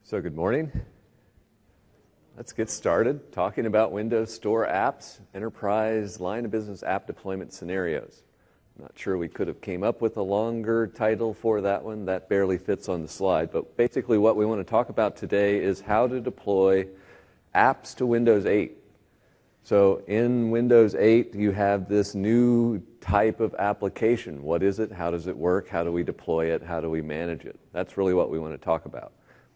So good morning. Let's get started talking about Windows Store apps, enterprise line of business app deployment scenarios. I'm not sure we could have came up with a longer title for that one. That barely fits on the slide. But basically what we want to talk about today is how to deploy apps to Windows 8. So in Windows 8, you have this new type of application. What is it? How does it work? How do we deploy it? How do we manage it? That's really what we want to talk about.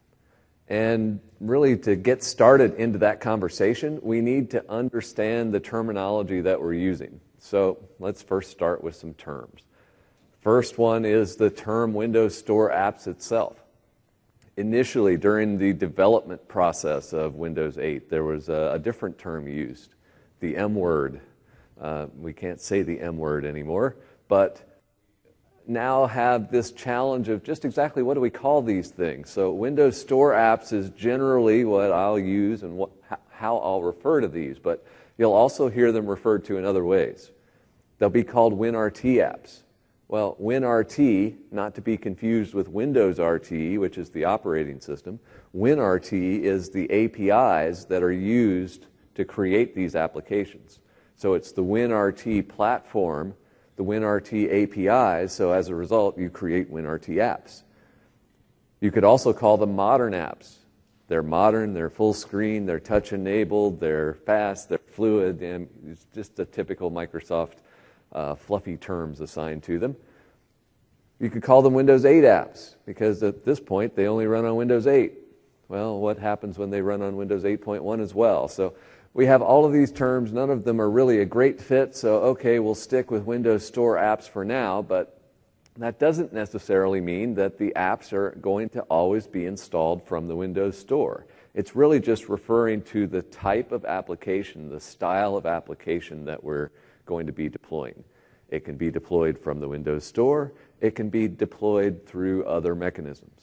And really, to get started into that conversation, we need to understand the terminology that we're using. So let's first start with some terms. First one is the term Windows Store apps itself. Initially, during the development process of Windows 8, there was a different term used, the M word. We can't say the M word anymore, but now have this challenge of just exactly what do we call these things. So Windows Store apps is generally what I'll use and how I'll refer to these, but you'll also hear them referred to in other ways. They'll be called WinRT apps. Well, WinRT, not to be confused with Windows RT, which is the operating system. WinRT is the APIs that are used to create these applications. So it's the WinRT platform, the WinRT APIs, so as a result, you create WinRT apps. You could also call them modern apps. They're modern, they're full screen, they're touch-enabled, they're fast, they're fluid, and it's just the typical Microsoft fluffy terms assigned to them. You could call them Windows 8 apps, because at this point, they only run on Windows 8. Well, what happens when they run on Windows 8.1 as well? So we have all of these terms. None of them are really a great fit, so okay, we'll stick with Windows Store apps for now, but that doesn't necessarily mean that the apps are going to always be installed from the Windows Store. It's really just referring to the type of application, the style of application that we're going to be deploying. It can be deployed from the Windows Store. It can be deployed through other mechanisms.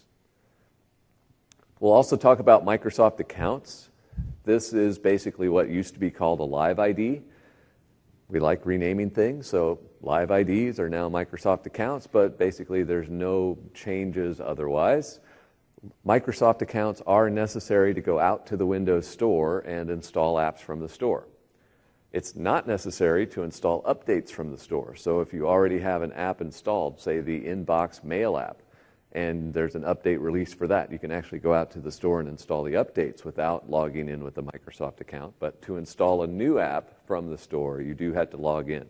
We'll also talk about Microsoft accounts. This is basically what used to be called a Live ID. We like renaming things, so Live IDs are now Microsoft accounts, but basically there's no changes otherwise. Microsoft accounts are necessary to go out to the Windows Store and install apps from the store. It's not necessary to install updates from the store. So if you already have an app installed, say the Inbox Mail app, and there's an update release for that, you can actually go out to the store and install the updates without logging in with the Microsoft account. But to install a new app from the store, you do have to log in.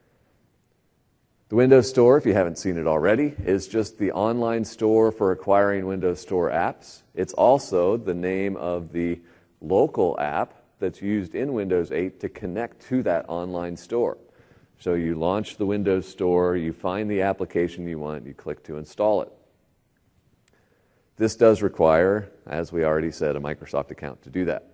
The Windows Store, if you haven't seen it already, is just the online store for acquiring Windows Store apps. It's also the name of the local app that's used in Windows 8 to connect to that online store. So you launch the Windows Store, you find the application you want, you click to install it. This does require, as we already said, a Microsoft account to do that.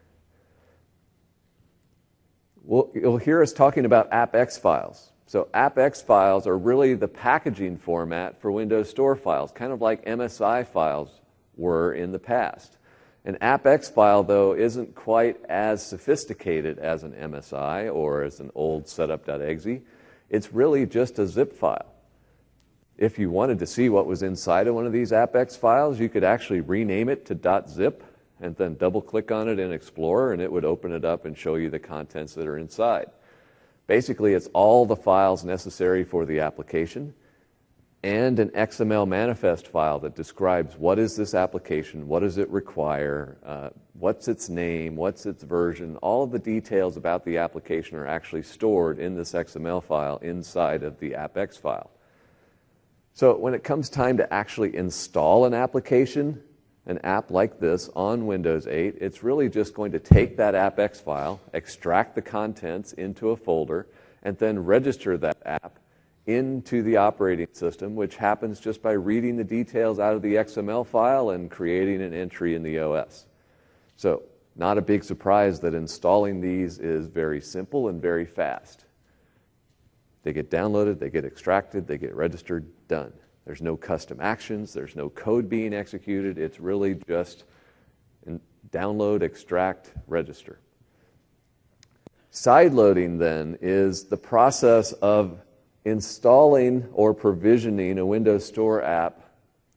You'll hear us talking about AppX files. So AppX files are really the packaging format for Windows Store files, kind of like MSI files were in the past. An AppX file, though, isn't quite as sophisticated as an MSI or as an old setup.exe. It's really just a zip file. If you wanted to see what was inside of one of these AppX files, you could actually rename it to .zip and then double-click on it in Explorer, and it would open it up and show you the contents that are inside. Basically, it's all the files necessary for the application and an XML manifest file that describes what is this application, what does it require, what's its name, what's its version. All of the details about the application are actually stored in this XML file inside of the AppX file. So when it comes time to actually install an application, an app like this on Windows 8, it's really just going to take that AppX file, extract the contents into a folder, and then register that app into the operating system, which happens just by reading the details out of the XML file and creating an entry in the OS. So not a big surprise that installing these is very simple and very fast. They get downloaded, they get extracted, they get registered, done. There's no custom actions, there's no code being executed. It's really just download, extract, register. Sideloading then is the process of installing or provisioning a Windows Store app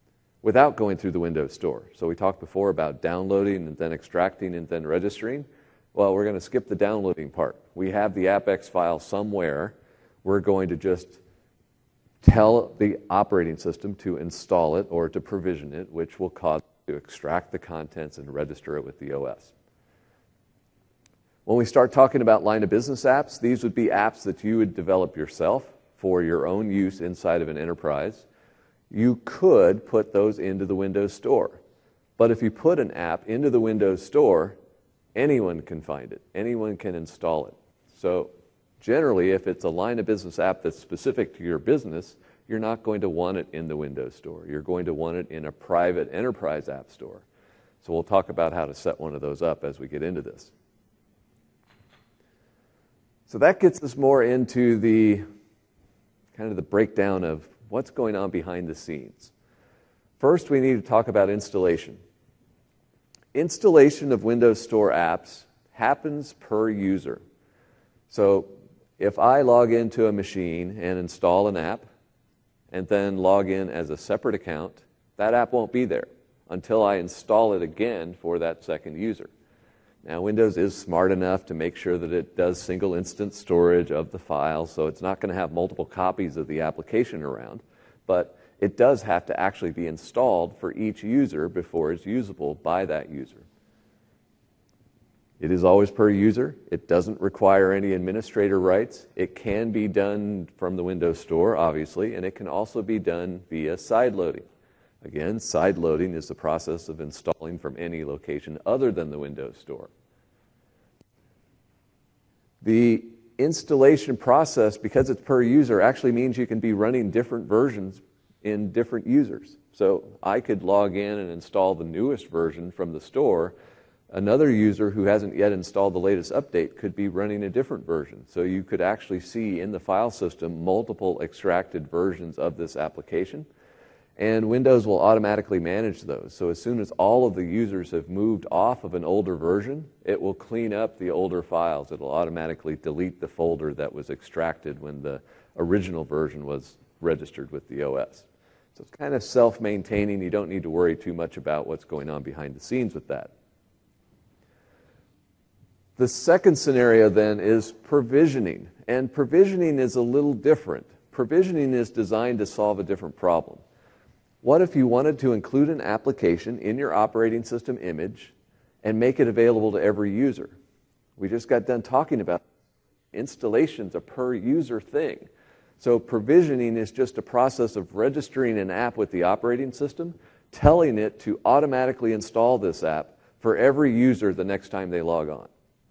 without going through the Windows Store. So we talked before about downloading and then extracting and then registering. Well, we're going to skip the downloading part. We have the AppX file somewhere. We're going to just tell the operating system to install it or to provision it, which will cause it to extract the contents and register it with the OS. When we start talking about line of business apps, these would be apps that you would develop yourself for your own use inside of an enterprise. You could put those into the Windows Store. But if you put an app into the Windows Store, anyone can find it. Anyone can install it. So generally, if it's a line of business app that's specific to your business, you're not going to want it in the Windows Store. You're going to want it in a private enterprise app store. So we'll talk about how to set one of those up as we get into this. So that gets us more into the kind of the breakdown of what's going on behind the scenes. First, we need to talk about installation. Installation of Windows Store apps happens per user. So if I log into a machine and install an app and then log in as a separate account, that app won't be there until I install it again for that second user. Now, Windows is smart enough to make sure that it does single instance storage of the file, so it's not going to have multiple copies of the application around, but it does have to actually be installed for each user before it's usable by that user. It is always per user. It doesn't require any administrator rights. It can be done from the Windows Store, obviously, and it can also be done via side loading. Again, side loading is the process of installing from any location other than the Windows Store. The installation process, because it's per user, actually means you can be running different versions in different users. So I could log in and install the newest version from the store. Another user who hasn't yet installed the latest update could be running a different version. So you could actually see in the file system multiple extracted versions of this application. And Windows will automatically manage those. So as soon as all of the users have moved off of an older version, it will clean up the older files. It will automatically delete the folder that was extracted when the original version was registered with the OS. So it's kind of self-maintaining. You don't need to worry too much about what's going on behind the scenes with that. The second scenario then is provisioning. And provisioning is a little different. Provisioning is designed to solve a different problem. What if you wanted to include an application in your operating system image and make it available to every user? We just got done talking about installation's a per user thing. So provisioning is just a process of registering an app with the operating system, telling it to automatically install this app for every user the next time they log on.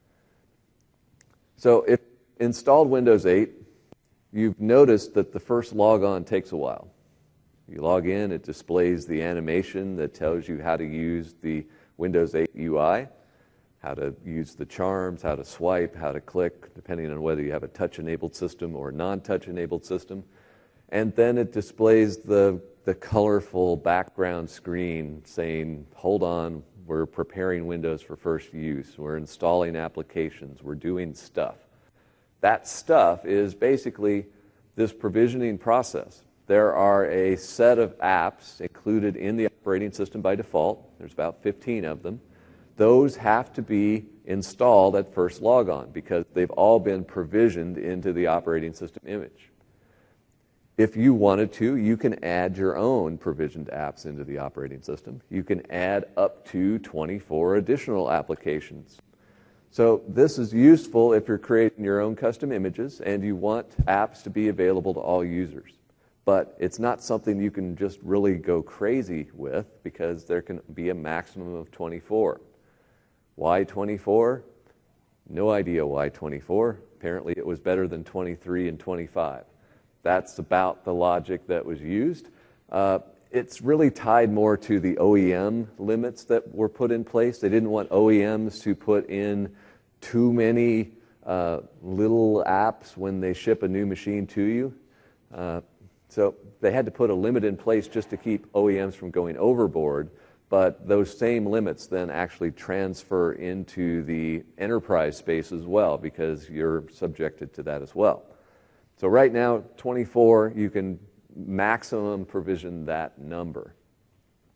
So if installed Windows 8, you've noticed that the first logon takes a while. You log in, it displays the animation that tells you how to use the Windows 8 UI, how to use the charms, how to swipe, how to click, depending on whether you have a touch-enabled system or a non-touch-enabled system. And then it displays the colorful background screen saying, hold on, we're preparing Windows for first use, we're installing applications, we're doing stuff. That stuff is basically this provisioning process. There are a set of apps included in the operating system by default. There's about 15 of them. Those have to be installed at first logon because they've all been provisioned into the operating system image. If you wanted to, you can add your own provisioned apps into the operating system. You can add up to 24 additional applications. So this is useful if you're creating your own custom images and you want apps to be available to all users. But it's not something you can just really go crazy with because there can be a maximum of 24. Why 24? No idea why 24. Apparently it was better than 23 and 25. That's about the logic that was used. It's really tied more to the OEM limits that were put in place. They didn't want OEMs to put in too many little apps when they ship a new machine to you. So they had to put a limit in place just to keep OEMs from going overboard, but those same limits then actually transfer into the enterprise space as well because you're subjected to that as well. So right now, 24, you can maximum provision that number.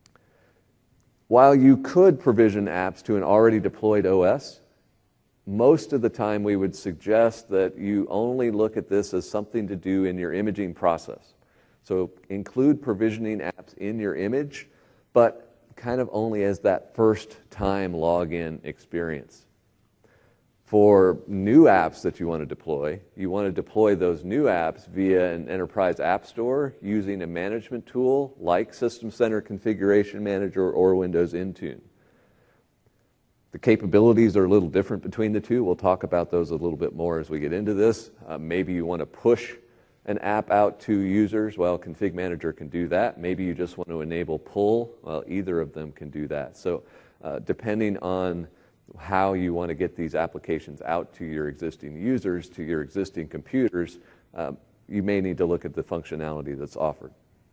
While you could provision apps to an already deployed OS, most of the time we would suggest that you only look at this as something to do in your imaging process. So include provisioning apps in your image, but kind of only as that first time login experience. For new apps that you want to deploy those new apps via an enterprise app store using a management tool like System Center Configuration Manager or Windows Intune. The capabilities are a little different between the two. We'll talk about those a little bit more as we get into this. Maybe you want to push an app out to users. Well, Config Manager can do that. Maybe you just want to enable pull. Well, either of them can do that. So depending on how you want to get these applications out to your existing users, to your existing computers, you may need to look at the functionality that's offered.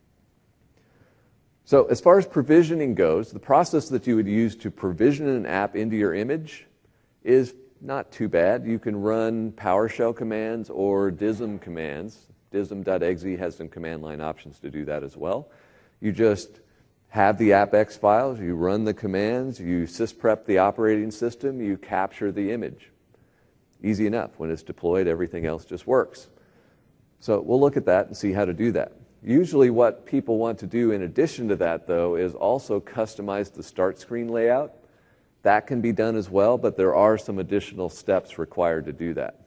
So as far as provisioning goes, the process that you would use to provision an app into your image is not too bad. You can run PowerShell commands or DISM commands. DISM.exe has some command line options to do that as well. You just have the AppX files, you run the commands, you sysprep the operating system, you capture the image. Easy enough. When it's deployed, everything else just works. So we'll look at that and see how to do that. Usually what people want to do in addition to that, though, is also customize the start screen layout. That can be done as well, but there are some additional steps required to do that.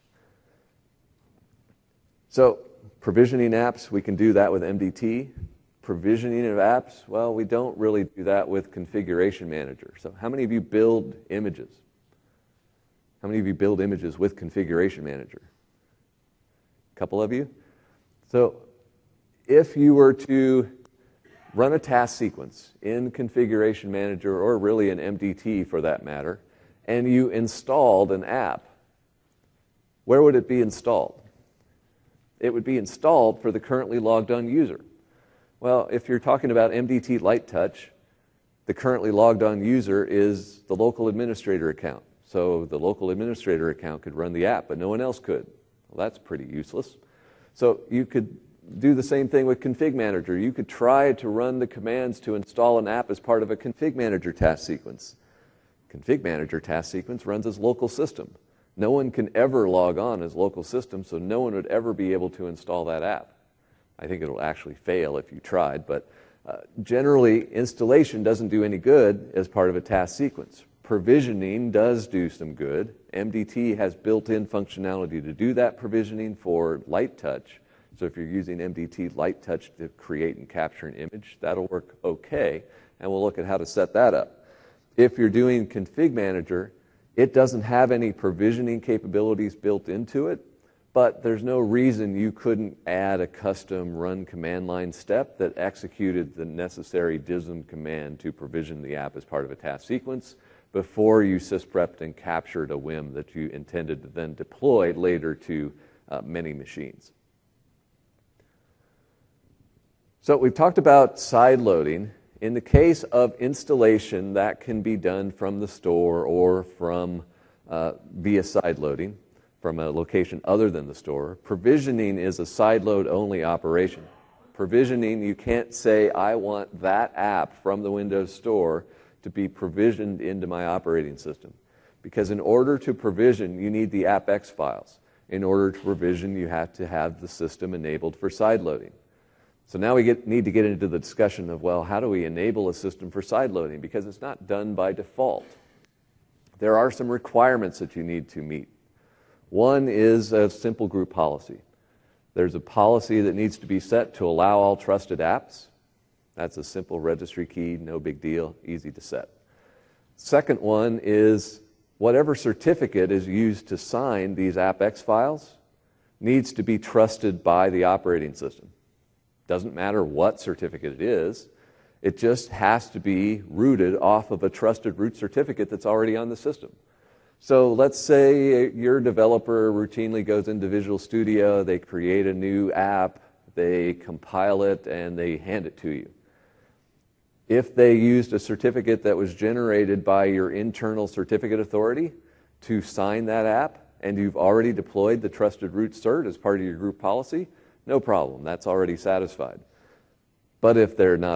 So provisioning apps, we can do that with MDT. Provisioning of apps, well, we don't really do that with Configuration Manager. So how many of you build images? How many of you build images with Configuration Manager? A couple of you? So if you were to run a task sequence in Configuration Manager, or really in MDT for that matter, and you installed an app, where would it be installed? It would be installed for the currently logged on user. Well, if you're talking about MDT Light Touch, the currently logged on user is the local administrator account. So the local administrator account could run the app, but no one else could. Well, that's pretty useless. So you could do the same thing with Config Manager. You could try to run the commands to install an app as part of a Config Manager task sequence. Config Manager task sequence runs as local system. No one can ever log on as local system, so no one would ever be able to install that app. I think it'll actually fail if you tried, but generally installation doesn't do any good as part of a task sequence. Provisioning does do some good. MDT has built-in functionality to do that provisioning for Light Touch. So if you're using MDT Light Touch to create and capture an image, that'll work okay, and we'll look at how to set that up. If you're doing Config Manager, it doesn't have any provisioning capabilities built into it, but there's no reason you couldn't add a custom run command line step that executed the necessary DISM command to provision the app as part of a task sequence before you sysprepped and captured a WIM that you intended to then deploy later to many machines. So we've talked about side loading. In the case of installation, that can be done from the store or from via side loading from a location other than the store. Provisioning is a sideload only operation. Provisioning, you can't say, I want that app from the Windows Store to be provisioned into my operating system. Because in order to provision, you need the AppX files. In order to provision, you have to have the system enabled for sideloading. So now we need to get into the discussion of, well, how do we enable a system for sideloading? Because it's not done by default. There are some requirements that you need to meet. One is a simple group policy. There's a policy that needs to be set to allow all trusted apps. That's a simple registry key, no big deal, easy to set. Second one is whatever certificate is used to sign these AppX files needs to be trusted by the operating system. Doesn't matter what certificate it is, it just has to be rooted off of a trusted root certificate that's already on the system. So let's say your developer routinely goes into Visual Studio, they create a new app, they compile it, and they hand it to you. If they used a certificate that was generated by your internal certificate authority to sign that app, and you've already deployed the trusted root cert as part of your group policy, no problem, that's already satisfied. But if they're not a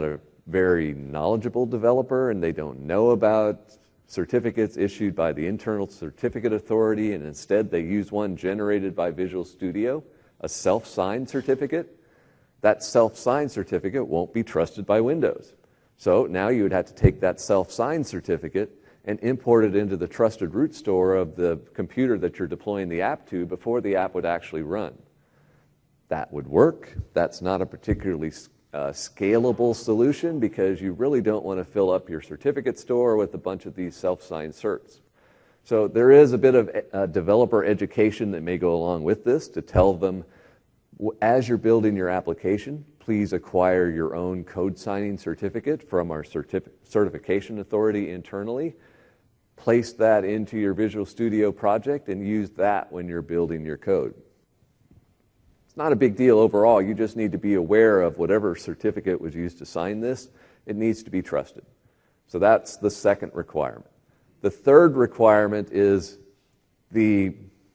very knowledgeable developer and they don't know about certificates issued by the internal certificate authority, and instead they use one generated by Visual Studio, a self-signed certificate, that self-signed certificate won't be trusted by Windows. So now you would have to take that self-signed certificate and import it into the trusted root store of the computer that you're deploying the app to before the app would actually run. That would work. That's not a particularly scalable solution because you really don't want to fill up your certificate store with a bunch of these self-signed certs. So there is a bit of developer education that may go along with this to tell them, as you're building your application, please acquire your own code signing certificate from our certification authority internally. Place that into your Visual Studio project and use that when you're building your code. It's not a big deal overall. You just need to be aware of whatever certificate was used to sign this. It needs to be trusted. So that's the second requirement. The third requirement is the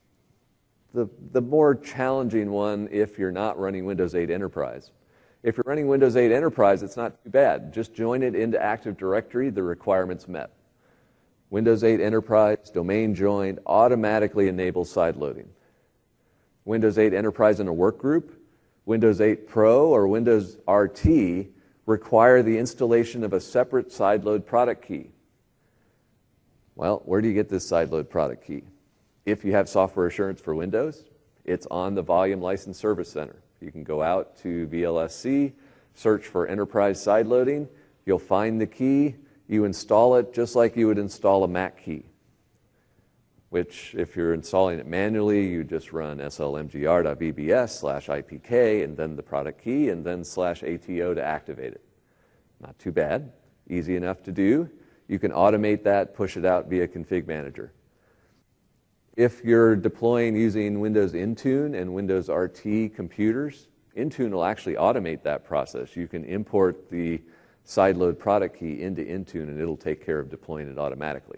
more challenging one if you're not running Windows 8 Enterprise. If you're running Windows 8 Enterprise, it's not too bad. Just join it into Active Directory, the requirement's met. Windows 8 Enterprise, domain joined, automatically enables sideloading. Windows 8 Enterprise in a workgroup, Windows 8 Pro, or Windows RT require the installation of a separate sideload product key. Well, where do you get this sideload product key? If you have software assurance for Windows, it's on the Volume License Service Center. You can go out to VLSC, search for Enterprise Sideloading, you'll find the key, you install it just like you would install a Mac key, which if you're installing it manually, you just run slmgr.vbs/ipk and then the product key and then /ATO to activate it. Not too bad, easy enough to do. You can automate that, push it out via Config Manager. If you're deploying using Windows Intune and Windows RT computers, Intune will actually automate that process. You can import the sideload product key into Intune and it'll take care of deploying it automatically.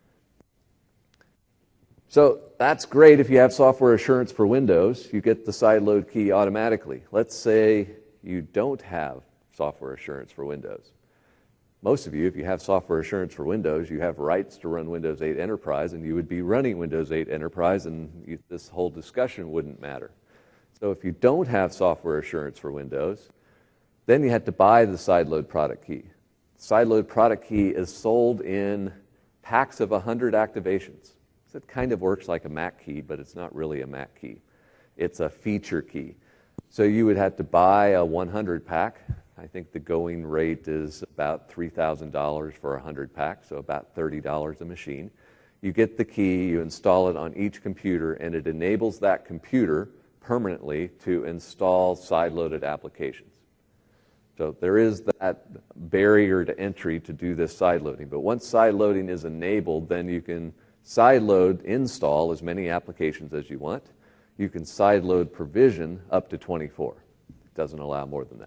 So that's great if you have software assurance for Windows. You get the sideload key automatically. Let's say you don't have software assurance for Windows. Most of you, if you have software assurance for Windows, you have rights to run Windows 8 Enterprise, and you would be running Windows 8 Enterprise, and this whole discussion wouldn't matter. So if you don't have software assurance for Windows, then you have to buy the sideload product key. Sideload product key is sold in packs of 100 activations. So it kind of works like a Mac key, but it's not really a Mac key. It's a feature key. So you would have to buy a 100 pack. I think the going rate is about $3,000 for a 100 pack, so about $30 a machine. You get the key, you install it on each computer, and it enables that computer permanently to install sideloaded applications. So there is that barrier to entry to do this sideloading. But once sideloading is enabled, then you can sideload install as many applications as you want. You can sideload provision up to 24. It doesn't allow more than that.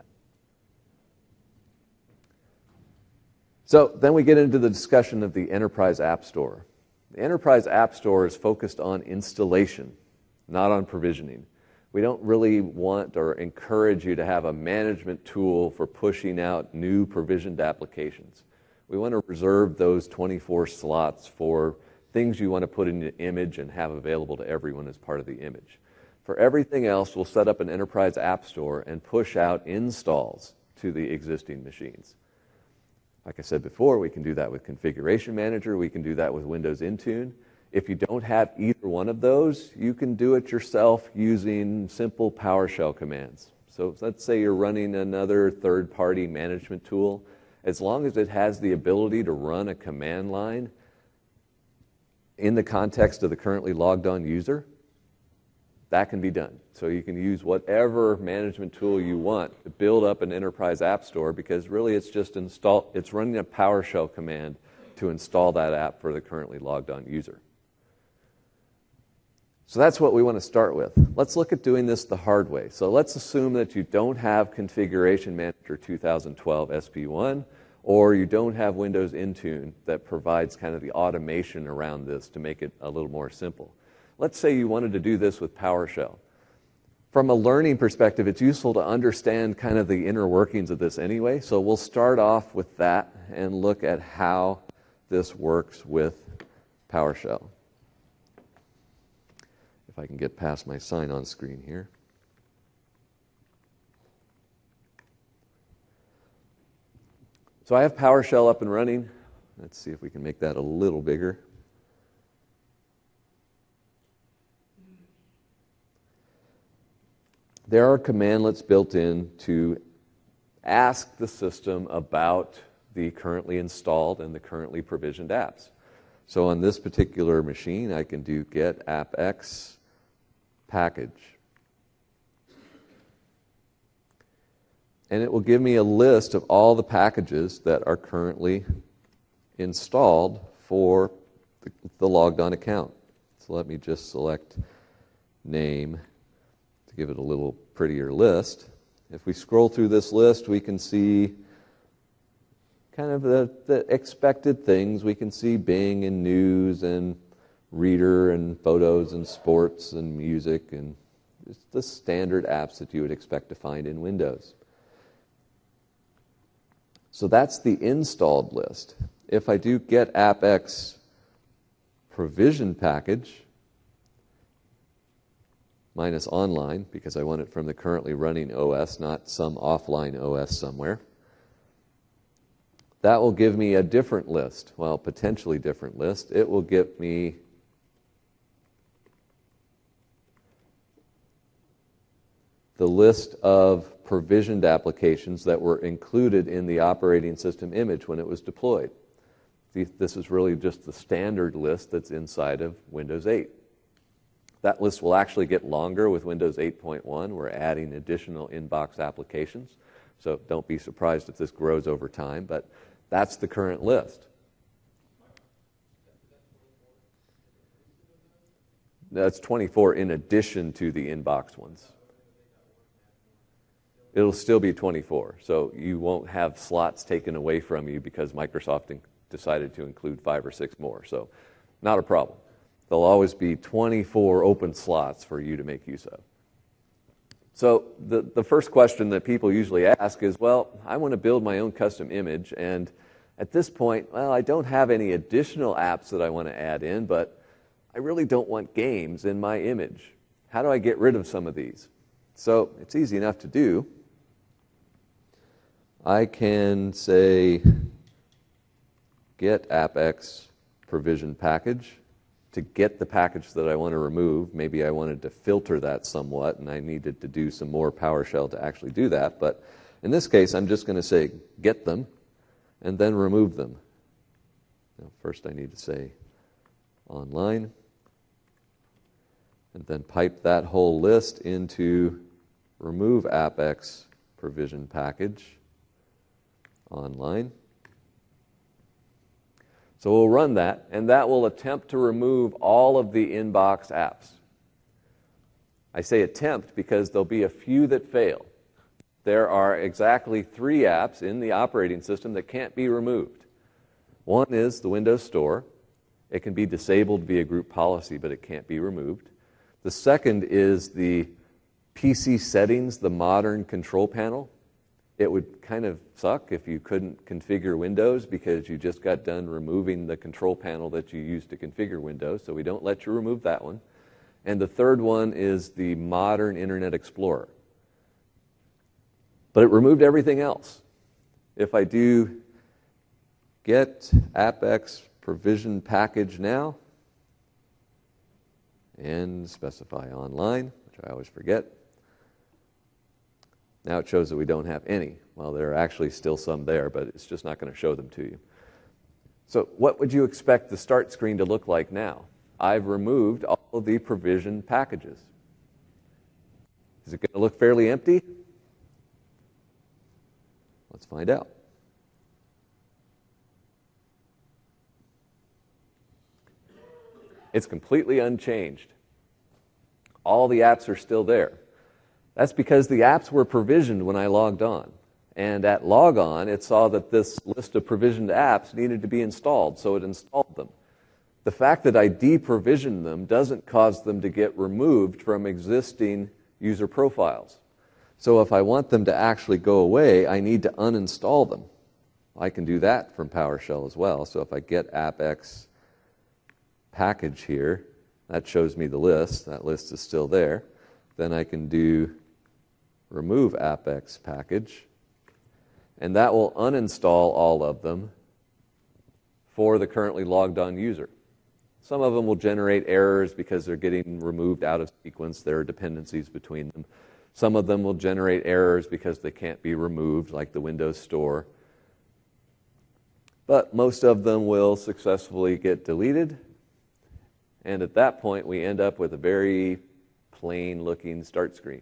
So then we get into the discussion of the Enterprise App Store. The Enterprise App Store is focused on installation, not on provisioning. We don't really want or encourage you to have a management tool for pushing out new provisioned applications. We want to reserve those 24 slots for things you want to put in the image and have available to everyone as part of the image. For everything else, we'll set up an Enterprise App Store and push out installs to the existing machines. Like I said before, we can do that with Configuration Manager. We can do that with Windows Intune. If you don't have either one of those, you can do it yourself using simple PowerShell commands. So let's say you're running another third-party management tool. As long as it has the ability to run a command line in the context of the currently logged on user, that can be done. So you can use whatever management tool you want to build up an Enterprise App Store, because really it's just it's running a PowerShell command to install that app for the currently logged on user. So that's what we want to start with. Let's look at doing this the hard way. So let's assume that you don't have Configuration Manager 2012 SP1, or you don't have Windows Intune that provides kind of the automation around this to make it a little more simple. Let's say you wanted to do this with PowerShell. from a learning perspective, it's useful to understand kind of the inner workings of this anyway. So we'll start off with that and look at how this works with PowerShell. If I can get past my sign-on screen here. So I have PowerShell up and running. Let's see if we can make that a little bigger. There are commandlets built in to ask the system about the currently installed and the currently provisioned apps. So on this particular machine, I can do get appx package. And it will give me a list of all the packages that are currently installed for the logged on account. So let me just select name to give it a little prettier list. If we scroll through this list, we can see kind of the expected things. We can see Bing and news and reader and photos and sports and music and just the standard apps that you would expect to find in Windows. So that's the installed list. If I do get appx provision package minus online, because I want it from the currently running OS, not some offline OS somewhere, that will give me a different list, well, potentially different list. It will give me the list of provisioned applications that were included in the operating system image when it was deployed. This is really just the standard list that's inside of Windows 8. That list will actually get longer with Windows 8.1. We're adding additional inbox applications, so don't be surprised if this grows over time, but that's the current list. That's 24 in addition to the inbox ones. It'll still be 24, so you won't have slots taken away from you because Microsoft decided to include 5 or 6 more. So not a problem. There'll always be 24 open slots for you to make use of. So the first question that people usually ask is, well, I want to build my own custom image, and at this point, well, I don't have any additional apps that I want to add in, but I really don't want games in my image. How do I get rid of some of these? So it's easy enough to do. I can say get appx provision package to get the package that I want to remove. Maybe I wanted to filter that somewhat, and I needed to do some more PowerShell to actually do that. But in this case, I'm just going to say get them and then remove them. Now, first I need to say online, and then pipe that whole list into remove appx provision package online. So we'll run that, and that will attempt to remove all of the inbox apps. I say attempt because there'll be a few that fail. There are exactly 3 apps in the operating system that can't be removed. One is the Windows Store. It can be disabled via group policy, but it can't be removed. The second is the PC settings, the modern control panel. It would kind of suck if you couldn't configure Windows because you just got done removing the control panel that you used to configure Windows, so we don't let you remove that one. And the third one is the modern Internet Explorer. But it removed everything else. If I do get appx provision package now and specify online, which I always forget, now it shows that we don't have any. Well, there are actually still some there, but it's just not going to show them to you. So what would you expect the start screen to look like now? I've removed all of the provision packages. Is it going to look fairly empty? Let's find out. It's completely unchanged. All the apps are still there. That's because the apps were provisioned when I logged on. And at logon, it saw that this list of provisioned apps needed to be installed, so it installed them. The fact that I deprovisioned them doesn't cause them to get removed from existing user profiles. So if I want them to actually go away, I need to uninstall them. I can do that from PowerShell as well. So if I get appx package here, that shows me the list. That list is still there. Then I can do remove appx package, and that will uninstall all of them for the currently logged on user. Some of them will generate errors because they're getting removed out of sequence. There are dependencies between them. Some of them will generate errors because they can't be removed, like the Windows Store. But most of them will successfully get deleted. And at that point, we end up with a very plain-looking start screen.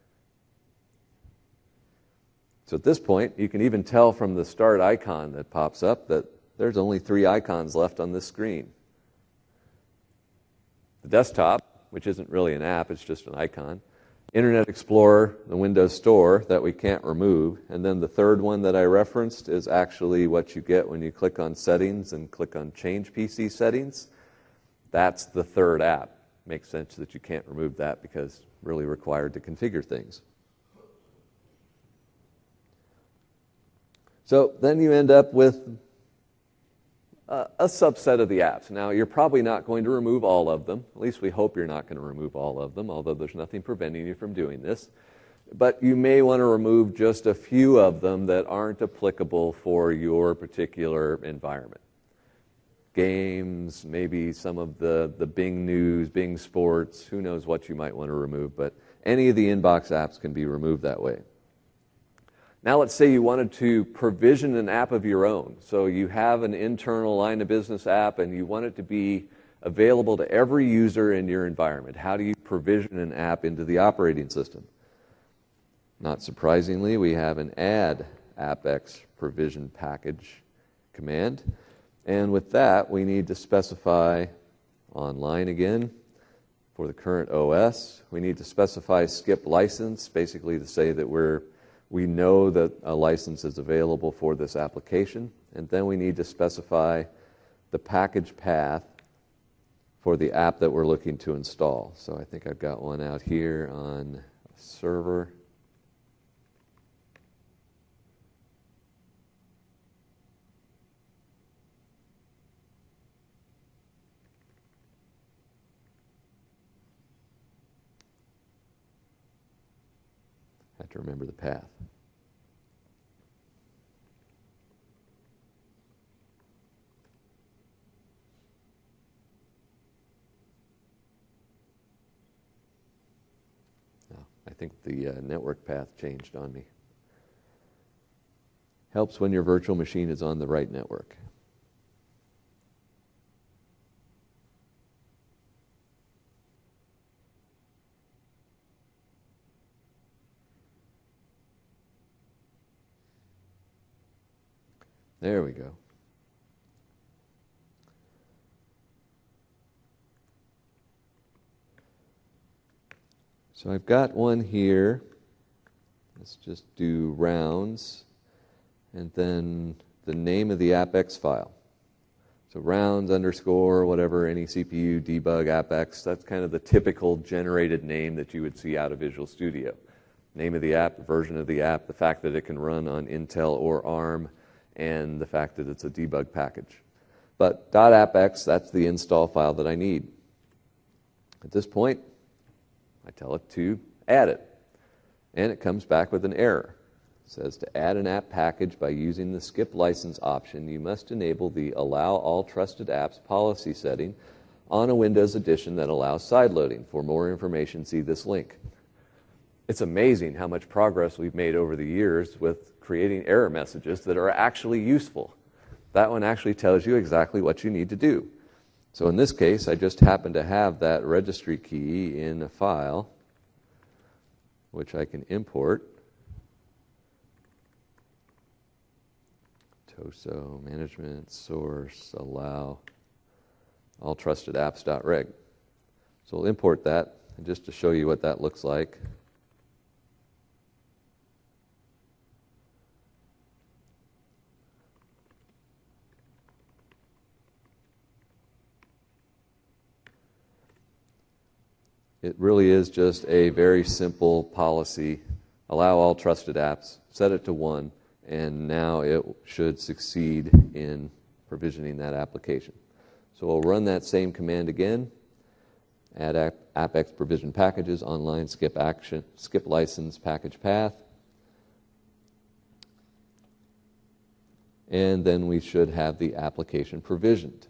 So at this point, you can even tell from the start icon that pops up that there's only 3 icons left on this screen. The desktop, which isn't really an app, it's just an icon. Internet Explorer, the Windows Store that we can't remove. And then the third one that I referenced is actually what you get when you click on Settings and click on Change PC Settings. That's the third app. Makes sense that you can't remove that because it's really required to configure things. So then you end up with a subset of the apps. Now, you're probably not going to remove all of them. At least we hope you're not going to remove all of them, although there's nothing preventing you from doing this. But you may want to remove just a few of them that aren't applicable for your particular environment. Games, maybe some of the Bing News, Bing Sports, who knows what you might want to remove, but any of the inbox apps can be removed that way. Now let's say you wanted to provision an app of your own. So you have an internal line of business app and you want it to be available to every user in your environment. How do you provision an app into the operating system? Not surprisingly, we have an add appx provision package command. And with that, we need to specify online again for the current OS. We need to specify skip license, basically to say that we know that a license is available for this application. And then we need to specify the package path for the app that we're looking to install. So I think I've got one out here on server. I have to remember the path. I think the network path changed on me. Helps when your virtual machine is on the right network. There we go. So I've got one here. Let's just do rounds, and then the name of the appx file. So rounds underscore whatever, any CPU, debug, appx, that's kind of the typical generated name that you would see out of Visual Studio. Name of the app, the version of the app, the fact that it can run on Intel or ARM, and the fact that it's a debug package. But .appx, that's the install file that I need. At this point, I tell it to add it, and it comes back with an error. It says to add an app package by using the skip license option, you must enable the Allow All Trusted Apps policy setting on a Windows edition that allows sideloading. For more information, see this link. It's amazing how much progress we've made over the years with creating error messages that are actually useful. That one actually tells you exactly what you need to do. So in this case, I just happen to have that registry key in a file, which I can import. TOSO, management, source, allow, alltrustedapps.reg. So we'll import that, and just to show you what that looks like. It really is just a very simple policy. Allow all trusted apps, set it to 1, and now it should succeed in provisioning that application. So we'll run that same command again. Add AppX provision packages, online skip action, skip license package path. And then we should have the application provisioned.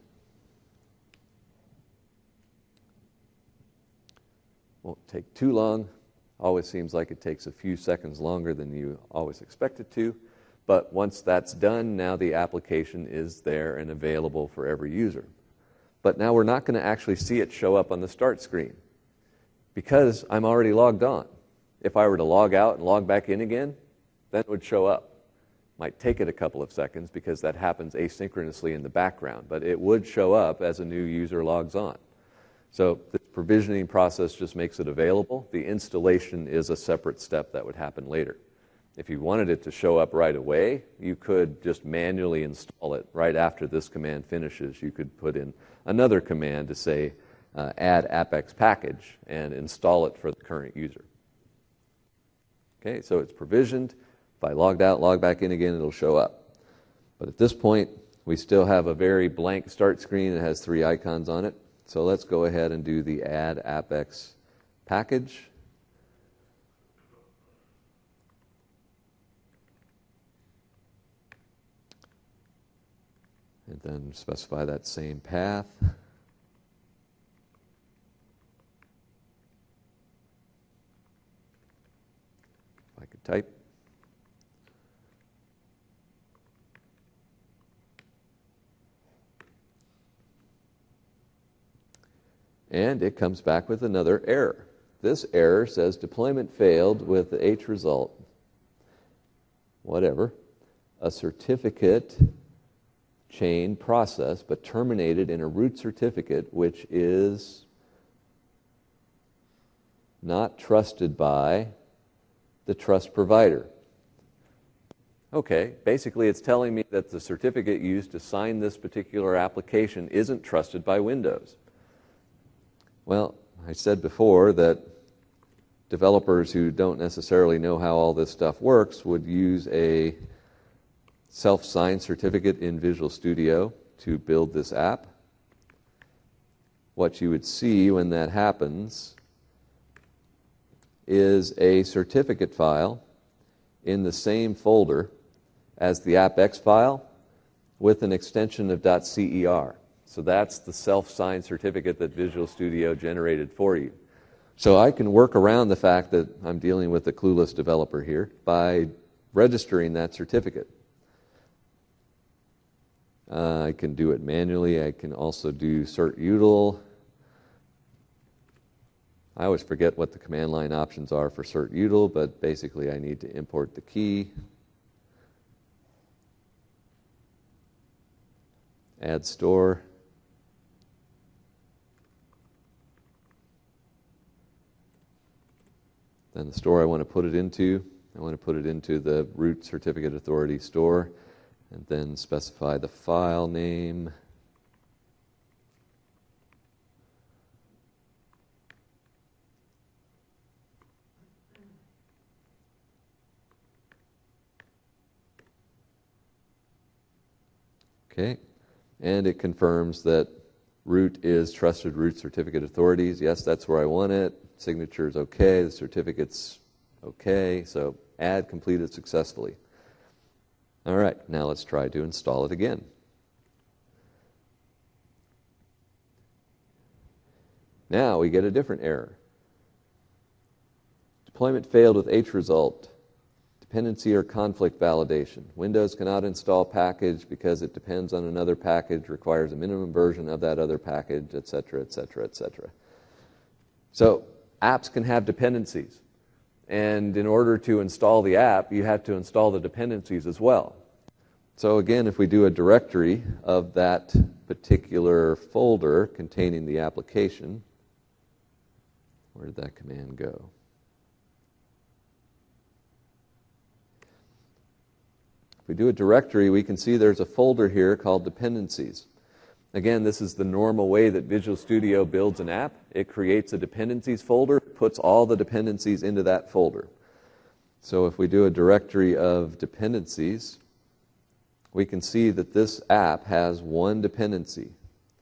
Won't take too long. Always seems like it takes a few seconds longer than you always expect it to. But once that's done, now the application is there and available for every user. But now we're not going to actually see it show up on the start screen because I'm already logged on. If I were to log out and log back in again, then it would show up. Might take it a couple of seconds because that happens asynchronously in the background, but it would show up as a new user logs on. So the provisioning process just makes it available. The installation is a separate step that would happen later. If you wanted it to show up right away, you could just manually install it right after this command finishes. You could put in another command to say add AppX package and install it for the current user. Okay, so it's provisioned. If I logged out, log back in again, it'll show up. But at this point, we still have a very blank start screen that has 3 icons on it. So let's go ahead and do the add AppX package. And then specify that same path. If I could type. And it comes back with another error. This error says deployment failed with the H result. Whatever. A certificate chain process, but terminated in a root certificate, which is not trusted by the trust provider. Okay, basically it's telling me that the certificate used to sign this particular application isn't trusted by Windows. Well, I said before that developers who don't necessarily know how all this stuff works would use a self-signed certificate in Visual Studio to build this app. What you would see when that happens is a certificate file in the same folder as the AppX file with an extension of .cer. So that's the self-signed certificate that Visual Studio generated for you. So I can work around the fact that I'm dealing with a clueless developer here by registering that certificate. I can do it manually. I can also do cert-util. I always forget what the command line options are for cert-util, but basically I need to import the key, add store, then the store I want to put it into. I want to put it into the root certificate authority store, and then specify the file name. Okay, and it confirms that root is trusted root certificate authorities. Yes, that's where I want it. Signature is okay. The certificate's okay. So add completed successfully. All right, now let's try to install it again. Now we get a different error. Deployment failed with H result. Dependency or conflict validation. Windows cannot install package because it depends on another package, requires a minimum version of that other package, etc., etc., etc. So apps can have dependencies. And in order to install the app, you have to install the dependencies as well. So again, if we do a directory of that particular folder containing the application, where did that command go? If we do a directory, we can see there's a folder here called dependencies. Again, this is the normal way that Visual Studio builds an app. It creates a dependencies folder, puts all the dependencies into that folder. So if we do a directory of dependencies, we can see that this app has one dependency,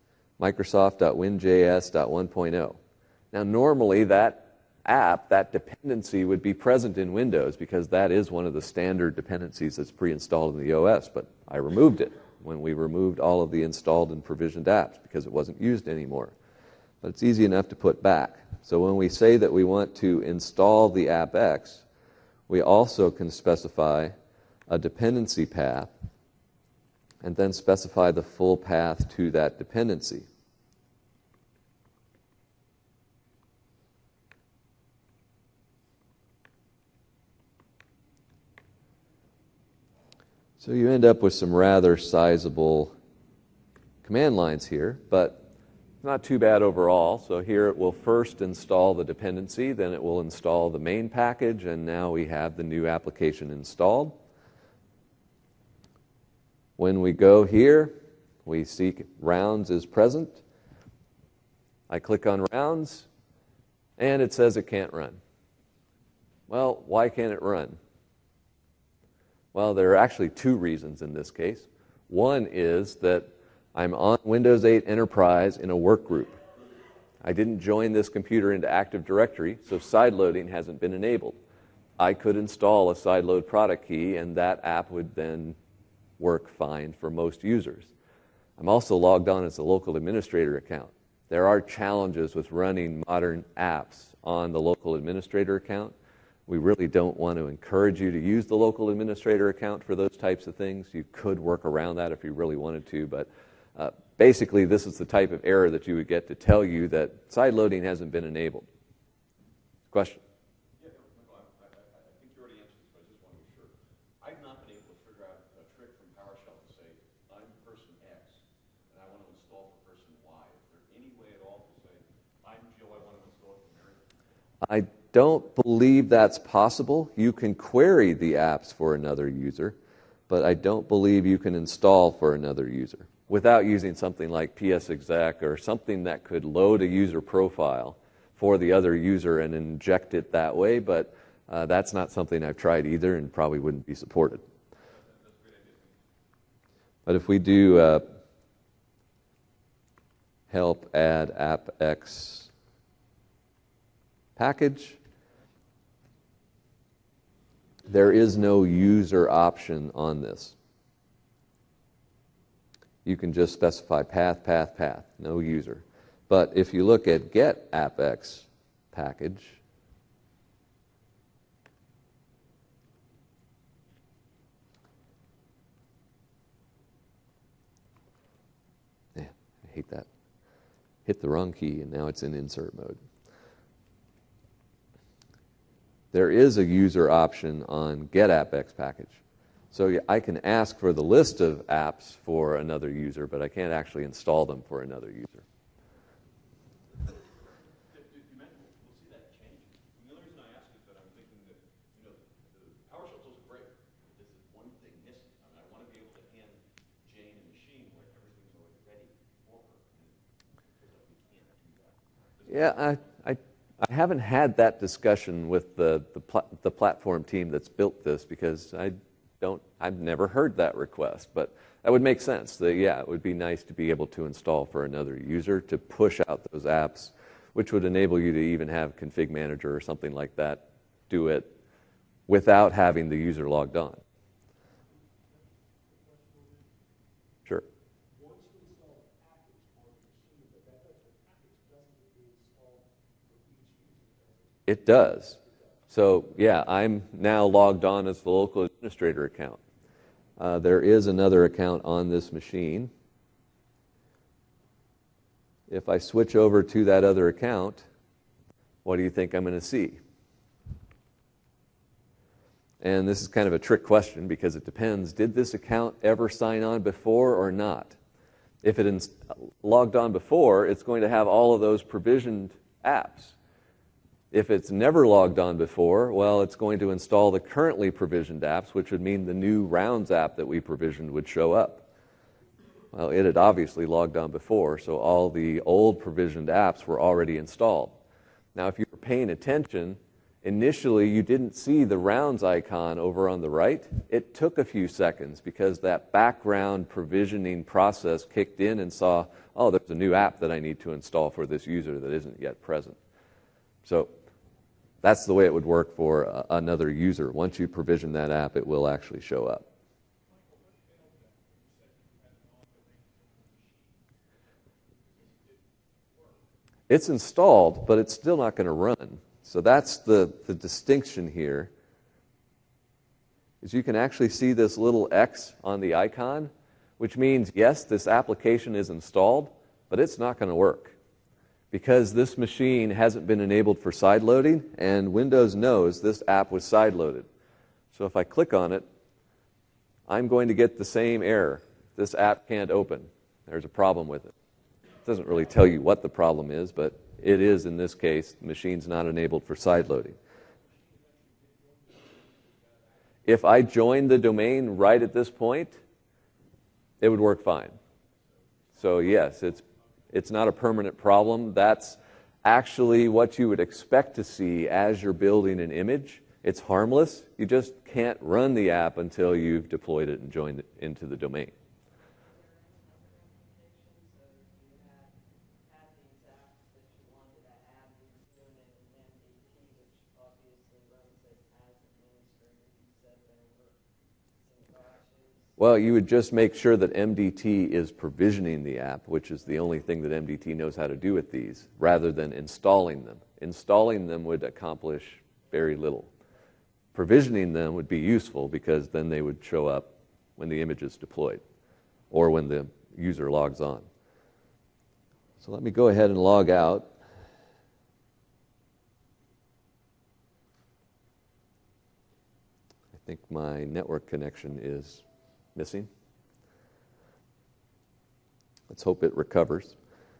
Microsoft.WinJS.1.0. Now, normally that app, that dependency would be present in Windows because that is one of the standard dependencies that's pre-installed in the OS, but I removed it when we removed all of the installed and provisioned apps because it wasn't used anymore. But it's easy enough to put back. So when we say that we want to install the app X, we also can specify a dependency path and then specify the full path to that dependency. So you end up with some rather sizable command lines here, but not too bad overall. So here it will first install the dependency, then it will install the main package, and now we have the new application installed. When we go here, we see Rounds is present. I click on Rounds, and it says it can't run. Well, why can't it run? Well, there are actually two reasons in this case. One is that I'm on Windows 8 Enterprise in a work group. I didn't join this computer into Active Directory, so sideloading hasn't been enabled. I could install a sideload product key, and that app would then work fine for most users. I'm also logged on as a local administrator account. There are challenges with running modern apps on the local administrator account. We really don't want to encourage you to use the local administrator account for those types of things. You could work around that if you really wanted to, but basically this is the type of error that you would get to tell you that sideloading hasn't been enabled. Question? Yeah, Michael, I think you already answered this, but I just want to be sure. I've not been able to figure out a trick from PowerShell to say, I'm person X, and I want to install for person Y. Is there any way at all to say, I'm Joe, I want to install it for Mary? I don't believe that's possible. You can query the apps for another user, but I don't believe you can install for another user without using something like PSExec or something that could load a user profile for the other user and inject it that way, but that's not something I've tried either and probably wouldn't be supported. But if we do help add AppX package, there is no user option on this. You can just specify path, path, path, no user. But if you look at get AppX package, I hate that. Hit the wrong key and now it's in insert mode. There is a user option on Get AppX Package. So I can ask for the list of apps for another user, but I can't actually install them for another user. You mentioned we'll see that change. And the only reason I ask is that I'm thinking that, the PowerShell tools are great, but this is one thing missing. I mean, I want to be able to hand Jane a machine where everything's already ready for her. And we can't do that. Yeah, I haven't had that discussion with the platform team that's built this because I've never heard that request, but that would make sense. Yeah, it would be nice to be able to install for another user to push out those apps, which would enable you to even have Config Manager or something like that do it without having the user logged on. Sure. It does. So, yeah, I'm now logged on as the local administrator account. There is another account on this machine. If I switch over to that other account, what do you think I'm going to see? And this is kind of a trick question because it depends. Did this account ever sign on before or not? If it logged on before, it's going to have all of those provisioned apps. If it's never logged on before, well, it's going to install the currently provisioned apps, which would mean the new Rounds app that we provisioned would show up. Well, it had obviously logged on before, so all the old provisioned apps were already installed. Now, if you were paying attention, initially you didn't see the rounds icon over on the right. It took a few seconds because that background provisioning process kicked in and saw, oh, there's a new app that I need to install for this user that isn't yet present. So that's the way it would work for another user. Once you provision that app, it will actually show up. It's installed, but it's still not going to run. So that's the distinction here, is you can actually see this little X on the icon, which means, yes, this application is installed, but it's not going to work because this machine hasn't been enabled for side loading, and Windows knows this app was side loaded. So if I click on it, I'm going to get the same error. This app can't open. There's a problem with it. It doesn't really tell you what the problem is, but it is, in this case, the machine's not enabled for side loading. If I joined the domain right at this point, it would work fine. So yes, it's not a permanent problem. That's actually what you would expect to see as you're building an image. It's harmless. You just can't run the app until you've deployed it and joined it into the domain. Well, you would just make sure that MDT is provisioning the app, which is the only thing that MDT knows how to do with these, rather than installing them. Installing them would accomplish very little. Provisioning them would be useful because then they would show up when the image is deployed or when the user logs on. So let me go ahead and log out. I think my network connection is missing. Let's hope it recovers.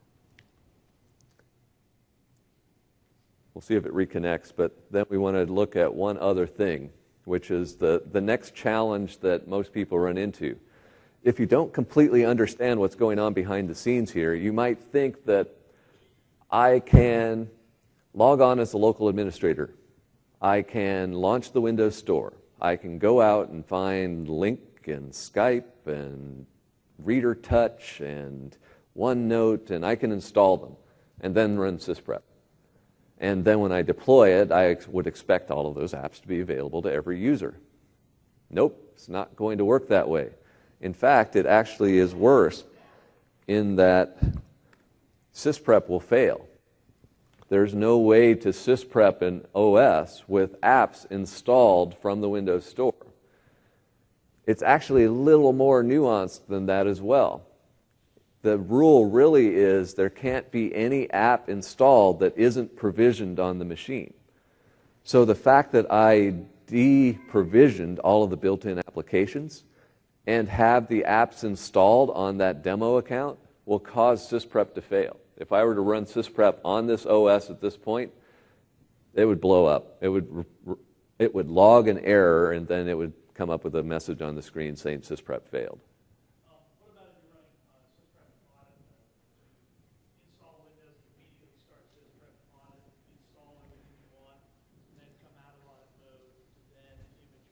We'll see if it reconnects, but then we want to look at one other thing, which is the next challenge that most people run into. If you don't completely understand what's going on behind the scenes here, you might think that I can log on as a local administrator. I can launch the Windows Store. I can go out and find Lync and Skype and Reader Touch and OneNote, and I can install them and then run sysprep. And then when I deploy it, I would expect all of those apps to be available to every user. Nope, it's not going to work that way. In fact, it actually is worse in that sysprep will fail. There's no way to sysprep an OS with apps installed from the Windows Store. It's actually a little more nuanced than that as well. The rule really is there can't be any app installed that isn't provisioned on the machine. So the fact that I de-provisioned all of the built-in applications and have the apps installed on that demo account will cause sysprep to fail. If I were to run sysprep on this OS at this point, it would blow up. It would log an error, and then it would come up with a message on the screen saying sysprep failed. What about if you're running sysprep on it? Install Windows, immediately start sysprep on it, install everything you want, and then come out of audit mode to then image your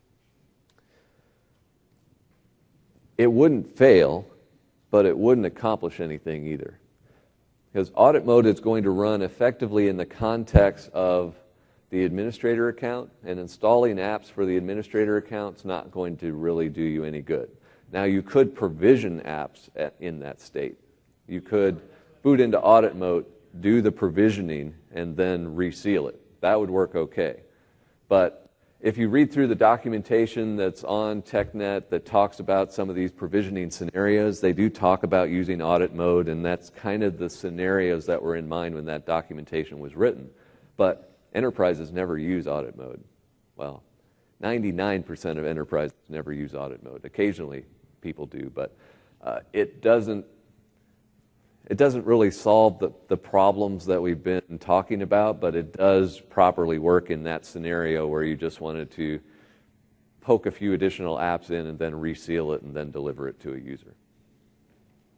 machine? It wouldn't fail, but it wouldn't accomplish anything either. Because audit mode is going to run effectively in the context of the administrator account, and installing apps for the administrator account is not going to really do you any good. Now, you could provision apps in that state. You could boot into audit mode, do the provisioning, and then reseal it. That would work okay. But if you read through the documentation that's on TechNet that talks about some of these provisioning scenarios, they do talk about using audit mode, and that's kind of the scenarios that were in mind when that documentation was written. But enterprises never use audit mode. Well, 99% of enterprises never use audit mode. Occasionally people do, but it doesn't really solve the problems that we've been talking about, but it does properly work in that scenario where you just wanted to poke a few additional apps in and then reseal it and then deliver it to a user.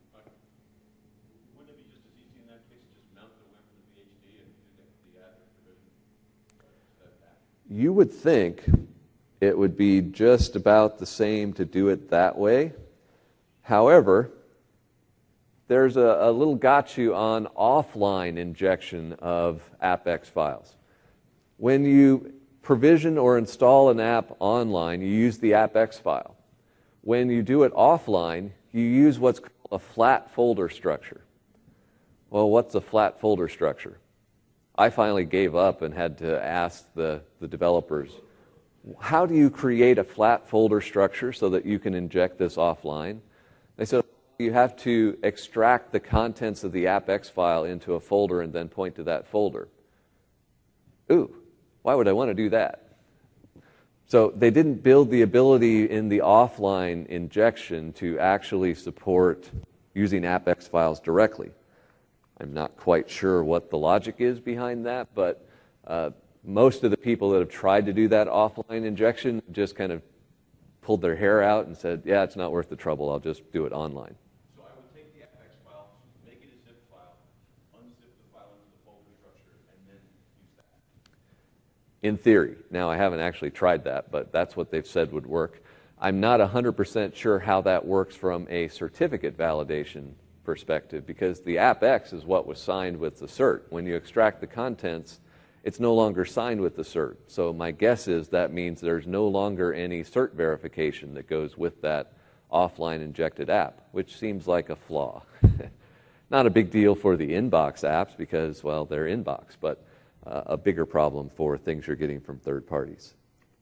You would think it would be just about the same to do it that way. However, there's a little got you on offline injection of AppX files. When you provision or install an app online, you use the AppX file. When you do it offline, you use what's called a flat folder structure. Well, what's a flat folder structure? I finally gave up and had to ask the developers, how do you create a flat folder structure so that you can inject this offline? They said, you have to extract the contents of the AppX file into a folder and then point to that folder. Ooh, why would I want to do that? So they didn't build the ability in the offline injection to actually support using AppX files directly. I'm not quite sure what the logic is behind that, but most of the people that have tried to do that offline injection just kind of pulled their hair out and said, yeah, it's not worth the trouble, I'll just do it online. So I would take the AppX file, make it a zip file, unzip the file into the folder structure, and then use that. In theory. Now, I haven't actually tried that, but that's what they've said would work. I'm not 100% sure how that works from a certificate validation perspective, because the AppX is what was signed with the cert. When you extract the contents, it's no longer signed with the cert. So my guess is that means there's no longer any cert verification that goes with that offline injected app, which seems like a flaw. Not a big deal for the inbox apps because, well, they're inbox, but a bigger problem for things you're getting from third parties.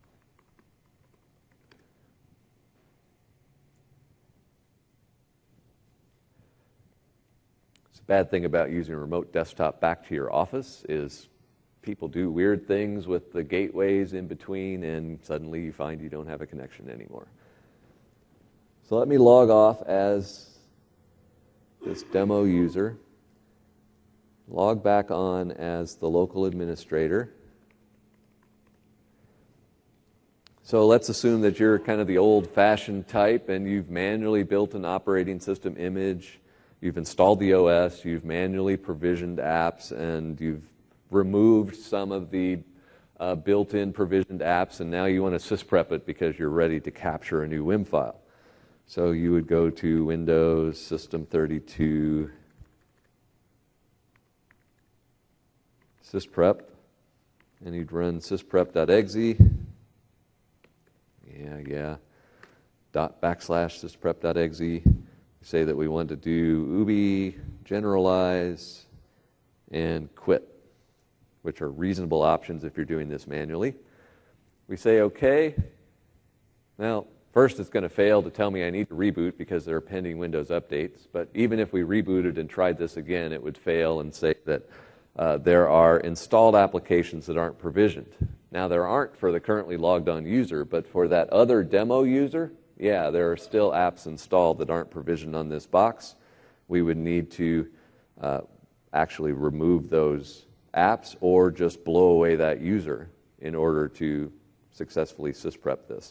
It's a bad thing about using a remote desktop back to your office is people do weird things with the gateways in between, and suddenly you find you don't have a connection anymore. So let me log off as this demo user, log back on as the local administrator. So let's assume that you're kind of the old-fashioned type and you've manually built an operating system image, you've installed the OS, you've manually provisioned apps, and you've removed some of the built-in provisioned apps, and now you want to sysprep it because you're ready to capture a new WIM file. So you would go to Windows, System 32, sysprep, and you'd run sysprep.exe. /sysprep.exe. Say that we want to do ubi, generalize, and quit, which are reasonable options if you're doing this manually. We say OK. Now, first it's going to fail to tell me I need to reboot because there are pending Windows updates. But even if we rebooted and tried this again, it would fail and say that there are installed applications that aren't provisioned. Now, there aren't for the currently logged on user, but for that other demo user, yeah, there are still apps installed that aren't provisioned on this box. We would need to actually remove those apps or just blow away that user in order to successfully sysprep this.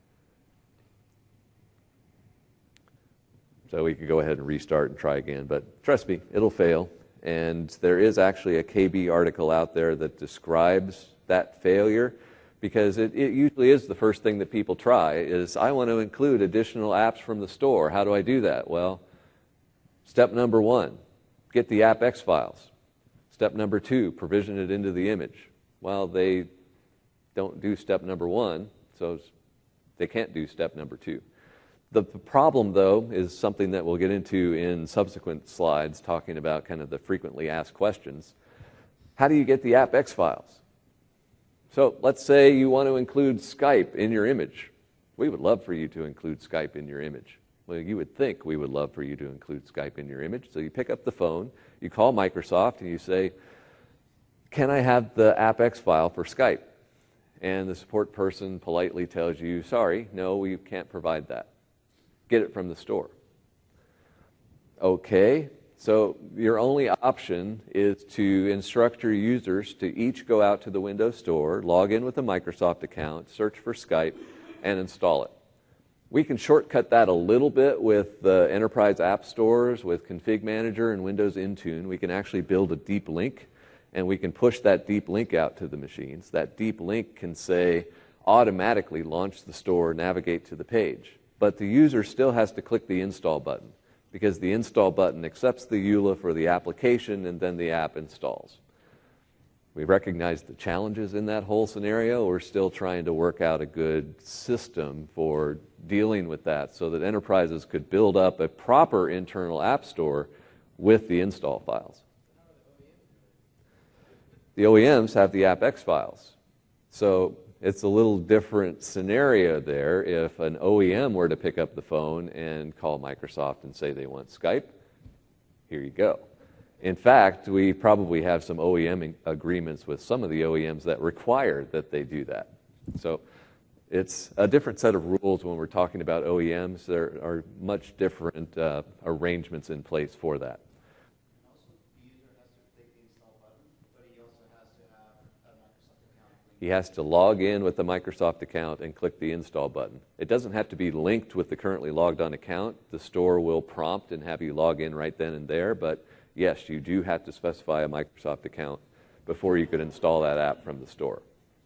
So we could go ahead and restart and try again, but trust me, it'll fail. And there is actually a KB article out there that describes that failure, because it usually is the first thing that people try is, I want to include additional apps from the store. How do I do that? Well, step number 1, get the AppX files. Step number 2, provision it into the image. Well, they don't do step number 1, so they can't do step number 2. The problem, though, is something that we'll get into in subsequent slides, talking about kind of the frequently asked questions. How do you get the AppX files? So let's say you want to include Skype in your image. We would love for you to include Skype in your image. Well, you would think we would love for you to include Skype in your image. So you pick up the phone, you call Microsoft, and you say, can I have the AppX file for Skype? And the support person politely tells you, sorry, no, we can't provide that. Get it from the store. Okay, so your only option is to instruct your users to each go out to the Windows Store, log in with a Microsoft account, search for Skype, and install it. We can shortcut that a little bit with the enterprise app stores, with Config Manager and Windows Intune. We can actually build a deep link and we can push that deep link out to the machines. That deep link can say, automatically launch the store, navigate to the page. But the user still has to click the install button, because the install button accepts the EULA for the application, and then the app installs. We recognize the challenges in that whole scenario. We're still trying to work out a good system for dealing with that so that enterprises could build up a proper internal app store with the install files. The OEMs have the AppX files. So it's a little different scenario there. If an OEM were to pick up the phone and call Microsoft and say they want Skype, here you go. In fact, we probably have some OEM agreements with some of the OEMs that require that they do that. So it's a different set of rules when we're talking about OEMs. There are much different arrangements in place for that. Also, the user has to click the install button, but he also has to have a Microsoft account. He has to log in with the Microsoft account and click the install button. It doesn't have to be linked with the currently logged on account. The store will prompt and have you log in right then and there, but yes, you do have to specify a Microsoft account before you could install that app from the store.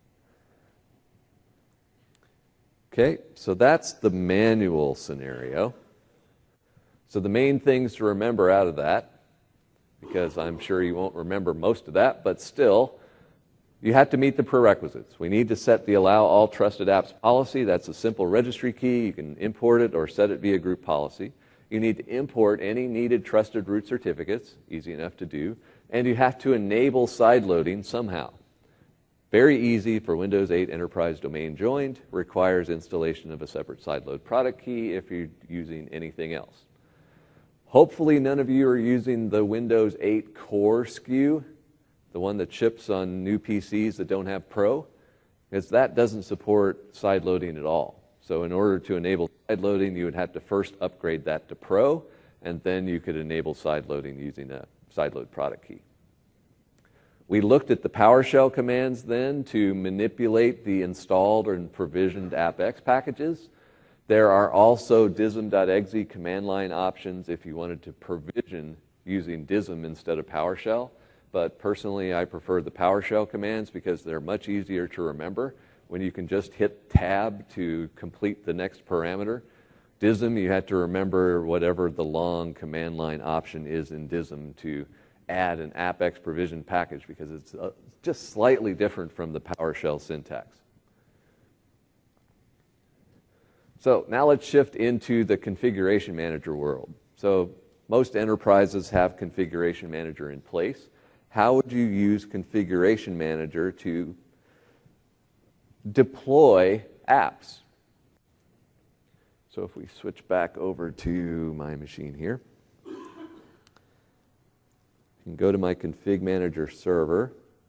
Okay, so that's the manual scenario. So the main things to remember out of that, because I'm sure you won't remember most of that, but still, you have to meet the prerequisites. We need to set the Allow All Trusted Apps policy. That's a simple registry key. You can import it or set it via group policy. You need to import any needed trusted root certificates, easy enough to do, and you have to enable sideloading somehow. Very easy for Windows 8 Enterprise Domain Joined, requires installation of a separate sideload product key if you're using anything else. Hopefully none of you are using the Windows 8 Core SKU, the one that ships on new PCs that don't have Pro, because that doesn't support sideloading at all. So in order to enable sideloading, you would have to first upgrade that to Pro, and then you could enable sideloading using a sideload product key. We looked at the PowerShell commands then to manipulate the installed and provisioned AppX packages. There are also dism.exe command line options if you wanted to provision using dism instead of PowerShell. But personally, I prefer the PowerShell commands because they're much easier to remember when you can just hit tab to complete the next parameter. Dism, you have to remember whatever the long command line option is in dism to add an AppX provision package because it's just slightly different from the PowerShell syntax. So now let's shift into the Configuration Manager world. So most enterprises have Configuration Manager in place. How would you use Configuration Manager to deploy apps? So if we switch back over to my machine here, I can go to my Config Manager server.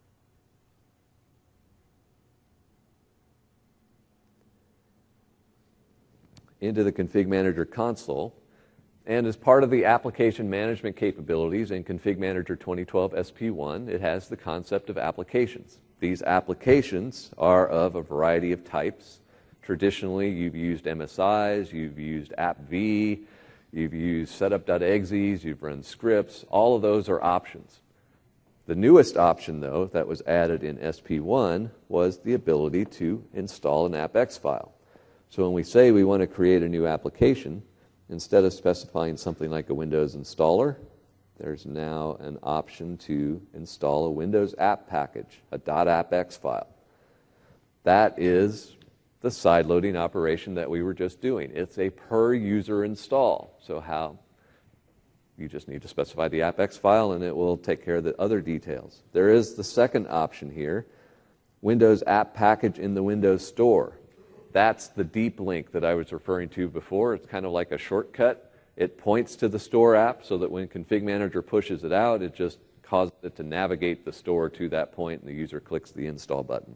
Into the Config Manager console. And as part of the application management capabilities in Config Manager 2012 SP1, it has the concept of applications. These applications are of a variety of types. Traditionally, you've used MSIs, you've used AppV, you've used setup.exes, you've run scripts. All of those are options. The newest option, though, that was added in SP1 was the ability to install an AppX file. So when we say we want to create a new application, instead of specifying something like a Windows installer, there's now an option to install a Windows app package, a .appx file. That is the sideloading operation that we were just doing. It's a per-user install. So how? You just need to specify the AppX file, and it will take care of the other details. There is the second option here, Windows app package in the Windows Store. That's the deep link that I was referring to before. It's kind of like a shortcut. It points to the store app so that when Config Manager pushes it out, it just causes it to navigate the store to that point, and the user clicks the install button.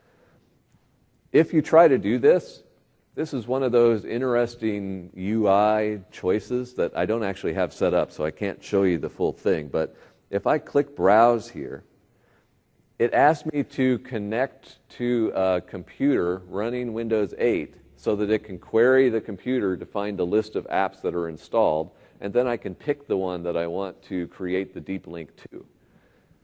If you try to do this, this is one of those interesting UI choices that I don't actually have set up, so I can't show you the full thing. But if I click Browse here, it asks me to connect to a computer running Windows 8 so that it can query the computer to find a list of apps that are installed, and then I can pick the one that I want to create the deep link to.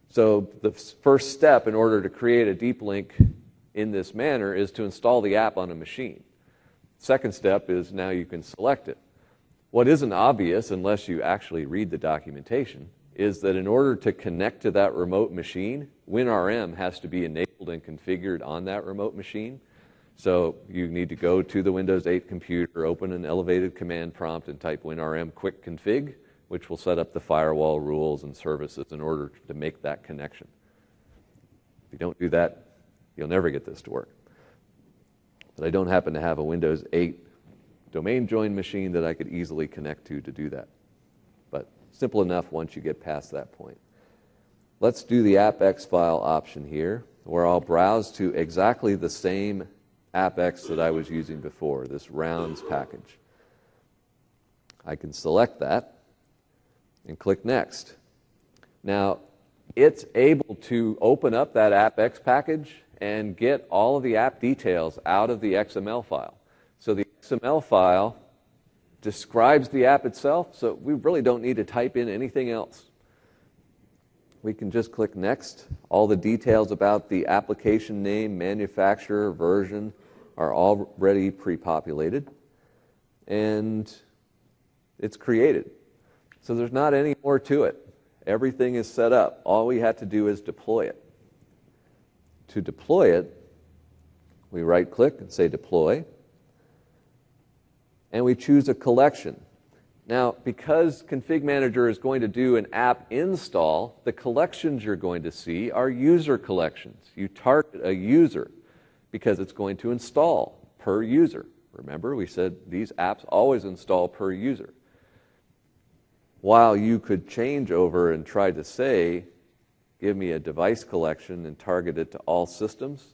So the first step in order to create a deep link in this manner is to install the app on a machine. Second step is now you can select it. What isn't obvious, unless you actually read the documentation, is that in order to connect to that remote machine, WinRM has to be enabled and configured on that remote machine. So you need to go to the Windows 8 computer, open an elevated command prompt, and type WinRM quick config, which will set up the firewall rules and services in order to make that connection. If you don't do that, you'll never get this to work. But I don't happen to have a Windows 8 domain join machine that I could easily connect to do that. But simple enough once you get past that point. Let's do the AppX file option here, where I'll browse to exactly the same AppX that I was using before, this rounds package. I can select that and click Next. Now, it's able to open up that AppX package and get all of the app details out of the XML file. So the XML file describes the app itself, so we really don't need to type in anything else. We can just click Next. All the details about the application name, manufacturer, version are already pre-populated, and it's created. So there's not any more to it. Everything is set up. All we have to do is deploy it. To deploy it, we right-click and say Deploy, and we choose a collection. Now, because Config Manager is going to do an app install, the collections you're going to see are user collections. You target a user because it's going to install per user. Remember, we said these apps always install per user. While you could change over and try to say, give me a device collection and target it to all systems,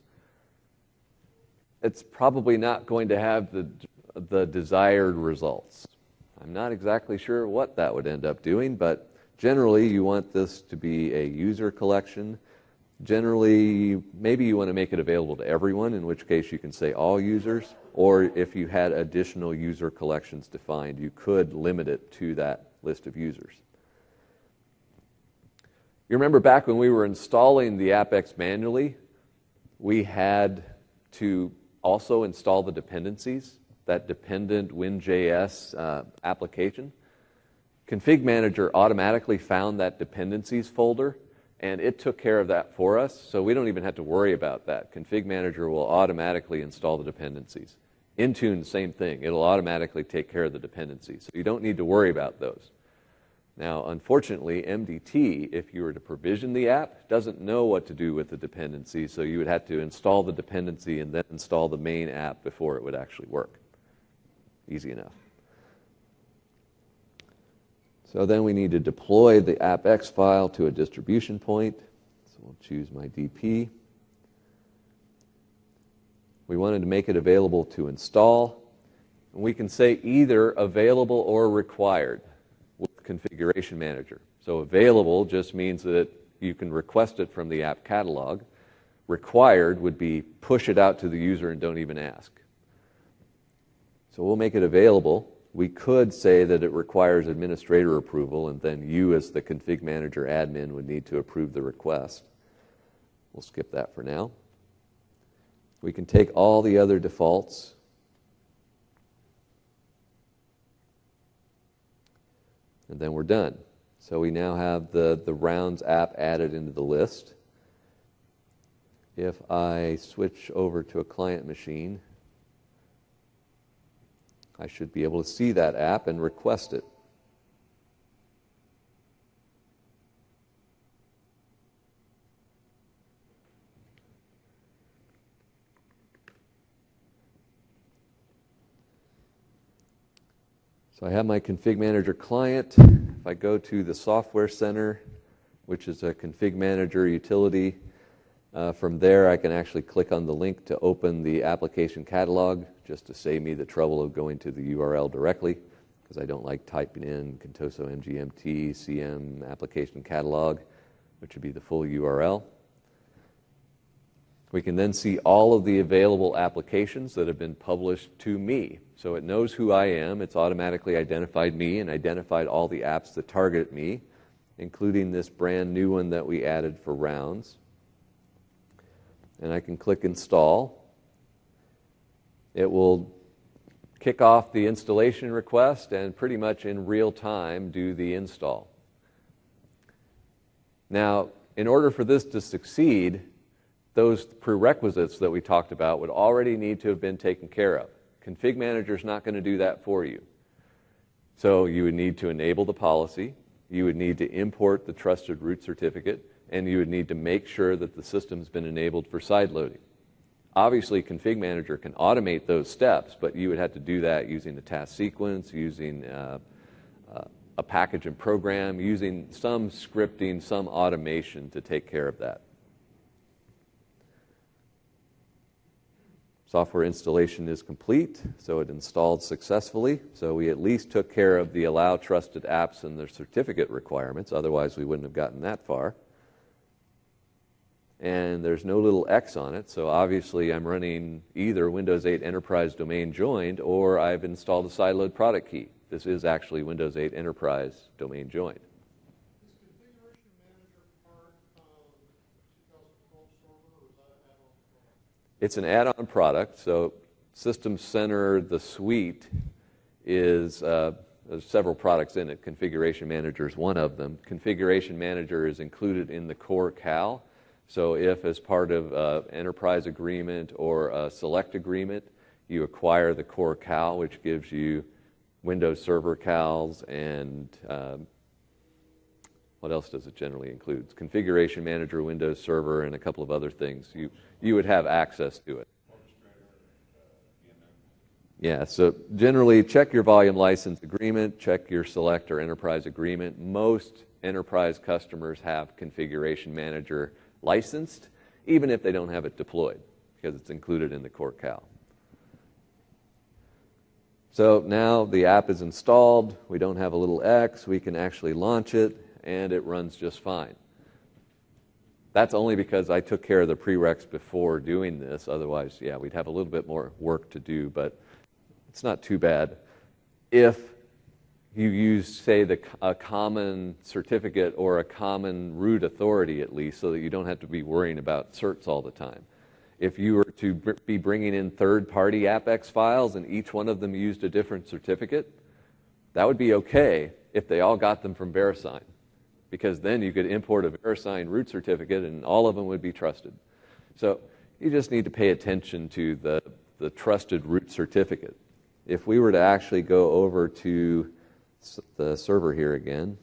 it's probably not going to have the desired results. I'm not exactly sure what that would end up doing, but generally you want this to be a user collection. Generally, maybe you want to make it available to everyone, in which case you can say all users, or if you had additional user collections defined, you could limit it to that list of users. You remember back when we were installing the AppX manually, we had to also install the dependencies, that dependent WinJS application. Config Manager automatically found that dependencies folder, and it took care of that for us, so we don't even have to worry about that. Config Manager will automatically install the dependencies. Intune, same thing. It'll automatically take care of the dependencies, so you don't need to worry about those. Now, unfortunately, MDT, if you were to provision the app, doesn't know what to do with the dependency, so you would have to install the dependency and then install the main app before it would actually work. Easy enough. So then we need to deploy the AppX file to a distribution point. So we'll choose my DP. We wanted to make it available to install. And we can say either available or required with Configuration Manager. So available just means that you can request it from the app catalog. Required would be push it out to the user and don't even ask. So we'll make it available. We could say that it requires administrator approval, and then you as the Config Manager admin would need to approve the request. We'll skip that for now. We can take all the other defaults and then we're done. So we now have the Rounds app added into the list. If I switch over to a client machine, I should be able to see that app and request it. So I have my Config Manager client. If I go to the Software Center, which is a Config Manager utility, from there I can actually click on the link to open the application catalog, just to save me the trouble of going to the URL directly, because I don't like typing in Contoso MGMT CM application catalog, which would be the full URL. We can then see all of the available applications that have been published to me. So it knows who I am. It's automatically identified me and identified all the apps that target me. including this brand new one that we added for rounds. And I can click Install. It will kick off the installation request and pretty much in real time do the install. Now, in order for this to succeed, those prerequisites that we talked about would already need to have been taken care of. Config Manager is not going to do that for you. So you would need to enable the policy, you would need to import the trusted root certificate, and you would need to make sure that the system's been enabled for sideloading. Obviously, Config Manager can automate those steps, but you would have to do that using the task sequence, using a package and program, using some scripting, some automation to take care of that. Software installation is complete, so it installed successfully. So we at least took care of the allow trusted apps and their certificate requirements. Otherwise, we wouldn't have gotten that far. And there's no little X on it, so obviously I'm running either Windows 8 Enterprise Domain Joined or I've installed a sideload product key. This is actually Windows 8 Enterprise Domain Joined. Is Configuration Manager part of 2012 server, or is that an add-on product? It's an add-on product, so System Center, the suite, is there's several products in it. Configuration Manager is one of them. Configuration Manager is included in the core CAL. So if as part of an enterprise agreement or a select agreement, you acquire the core CAL, which gives you Windows Server CALs and what else does it generally include? Configuration Manager, Windows Server, and a couple of other things. You would have access to it. Yeah, so generally check your volume license agreement, check your select or enterprise agreement. Most enterprise customers have Configuration Manager licensed, even if they don't have it deployed, because it's included in the core CAL. So now the app is installed, we don't have a little X, we can actually launch it, and it runs just fine. That's only because I took care of the prereqs before doing this. Otherwise, yeah, we'd have a little bit more work to do, but it's not too bad. If you use, say, a common certificate or a common root authority at least, so that you don't have to be worrying about certs all the time. If you were to be bringing in third-party AppX files and each one of them used a different certificate, that would be okay if they all got them from VeriSign, because then you could import a VeriSign root certificate and all of them would be trusted. So you just need to pay attention to the trusted root certificate. If we were to actually go over to the server here again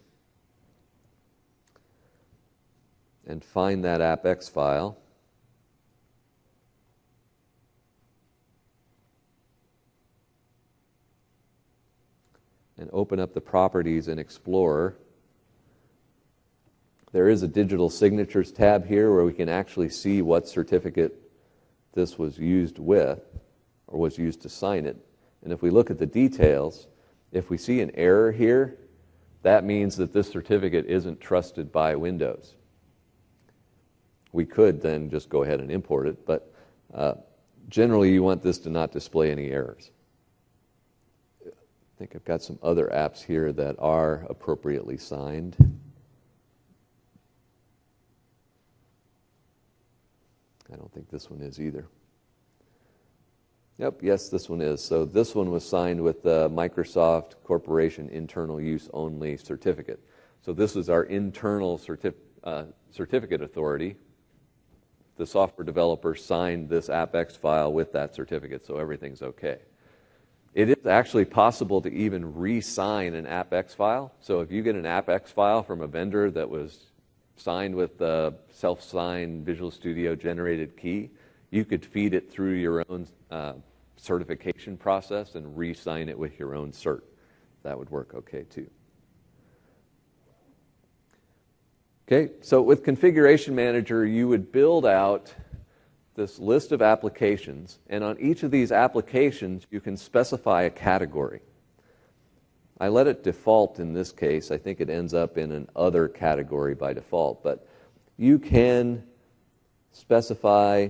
and find that AppX file, and open up the properties in Explorer, there is a digital signatures tab here where we can actually see what certificate this was used with or was used to sign it. And if we look at the details, if we see an error here, that means that this certificate isn't trusted by Windows. We could then just go ahead and import it, but generally you want this to not display any errors. I think I've got some other apps here that are appropriately signed. I don't think this one is either. Yep, yes, this one is. So this one was signed with the Microsoft Corporation Internal Use Only certificate. So this is our internal certificate authority. The software developer signed this AppX file with that certificate, so everything's okay. It is actually possible to even re-sign an AppX file. So if you get an AppX file from a vendor that was signed with the self-signed Visual Studio generated key, you could feed it through your own certification process and re-sign it with your own cert. That would work okay too. Okay, so with Configuration Manager, you would build out this list of applications, and on each of these applications, you can specify a category. I let it default in this case. I think it ends up in an other category by default, but you can specify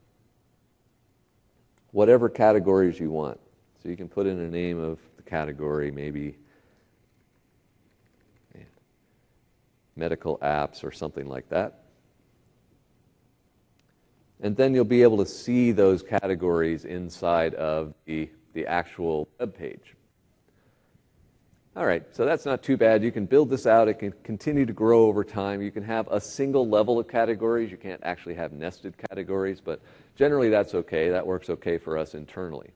whatever categories you want. So you can put in a name of the category, maybe medical apps or something like that. And then you'll be able to see those categories inside of the actual web page. All right, so that's not too bad. You can build this out. It can continue to grow over time. You can have a single level of categories. You can't actually have nested categories, but generally that's okay. That works okay for us internally.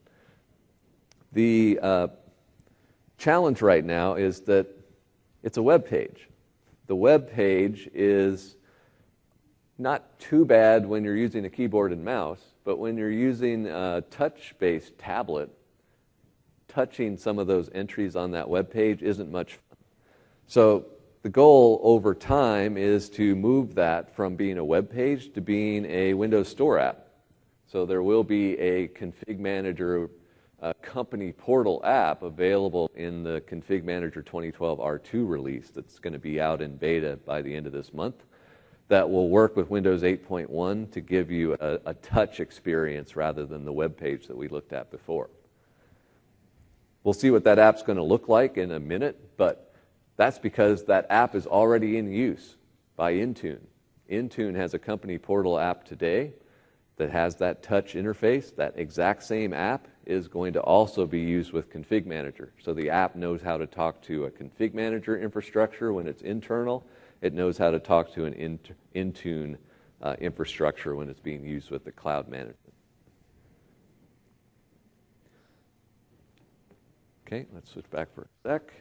The challenge right now is that it's a web page. The web page is not too bad when you're using a keyboard and mouse, but when you're using a touch-based tablet, touching some of those entries on that web page isn't much fun. So the goal over time is to move that from being a web page to being a Windows Store app. So there will be a Config Manager company portal app available in the Config Manager 2012 R2 release that's going to be out in beta by the end of this month, that will work with Windows 8.1 to give you a touch experience rather than the web page that we looked at before. We'll see what that app's going to look like in a minute, but that's because that app is already in use by Intune. Intune has a company portal app today that has that touch interface. That exact same app is going to also be used with Config Manager. So the app knows how to talk to a Config Manager infrastructure when it's internal. It knows how to talk to an Intune infrastructure when it's being used with the cloud management. Okay, let's switch back for a sec.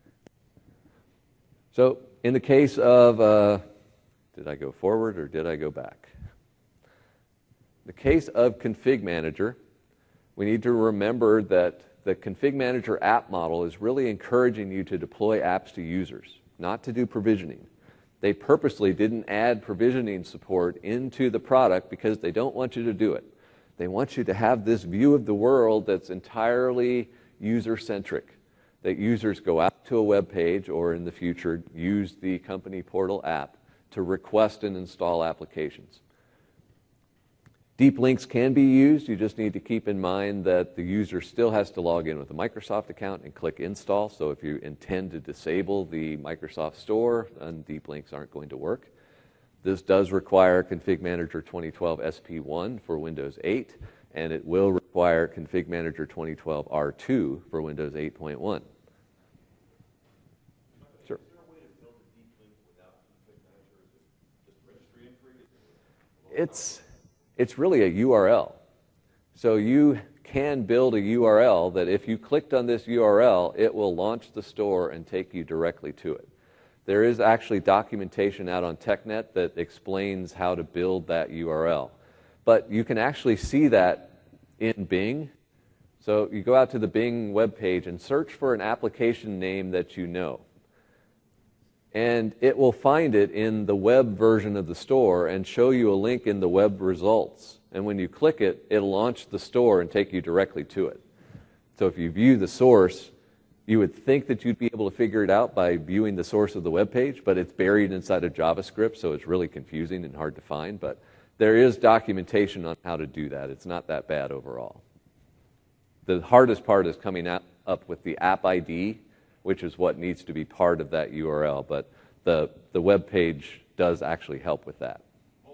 So in the case of, did I go forward or did I go back? The case of Config Manager, we need to remember that the Config Manager app model is really encouraging you to deploy apps to users, not to do provisioning. They purposely didn't add provisioning support into the product because they don't want you to do it. They want you to have this view of the world that's entirely user-centric, that users go out to a web page or in the future use the company portal app to request and install applications. Deep links can be used. You just need to keep in mind that the user still has to log in with a Microsoft account and click install. So if you intend to disable the Microsoft Store, then deep links aren't going to work. This does require Config Manager 2012 SP1 for Windows 8, and it will require Config Manager 2012 R2 for Windows 8.1. Sure. Is there a way to build a deep link without Config Manager? Is it just registry entry? It's really a URL. So you can build a URL that if you clicked on this URL, it will launch the store and take you directly to it. There is actually documentation out on TechNet that explains how to build that URL. But you can actually see that in Bing. So you go out to the Bing webpage and search for an application name that you know. And it will find it in the web version of the store and show you a link in the web results. And when you click it, it'll launch the store and take you directly to it. So if you view the source, you would think that you'd be able to figure it out by viewing the source of the web page, but it's buried inside of JavaScript, so it's really confusing and hard to find. But there is documentation on how to do that. It's not that bad overall. The hardest part is coming up with the app ID, which is what needs to be part of that URL, but the web page does actually help with that.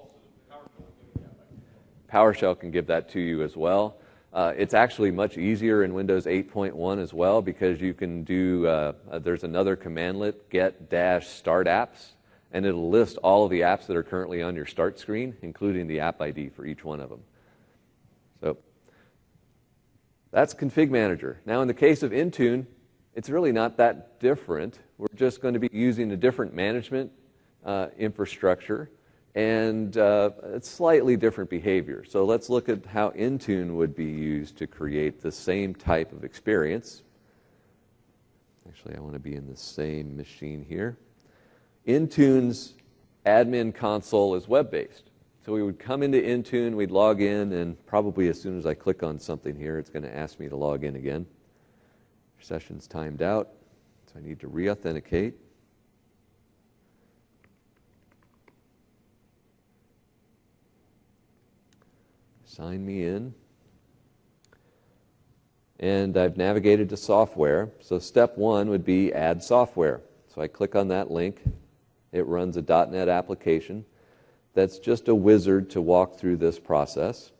PowerShell can give that to you as well. It's actually much easier in Windows 8.1 as well because you can do, there's another commandlet, get-start apps, and it'll list all of the apps that are currently on your start screen, including the app ID for each one of them. So that's Config Manager. Now in the case of Intune, it's really not that different. We're just going to be using a different management infrastructure and it's slightly different behavior. So let's look at how Intune would be used to create the same type of experience. Actually, I want to be in the same machine here. Intune's admin console is web-based. So we would come into Intune, we'd log in, and probably as soon as I click on something here, it's going to ask me to log in again. Session's timed out, so I need to re-authenticate. Sign me in. And I've navigated to software. So step one would be add software. So I click on that link. It runs a .NET application that's just a wizard to walk through this process,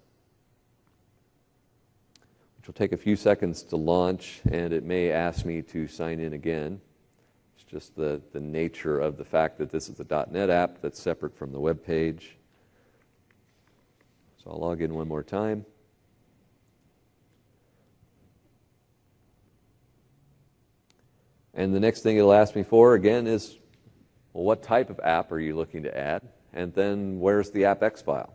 which will take a few seconds to launch, and it may ask me to sign in again. It's just the nature of the fact that this is a .NET app that's separate from the web page. So I'll log in one more time. And the next thing it'll ask me for, again, is, well, what type of app are you looking to add? And then where's the AppX file?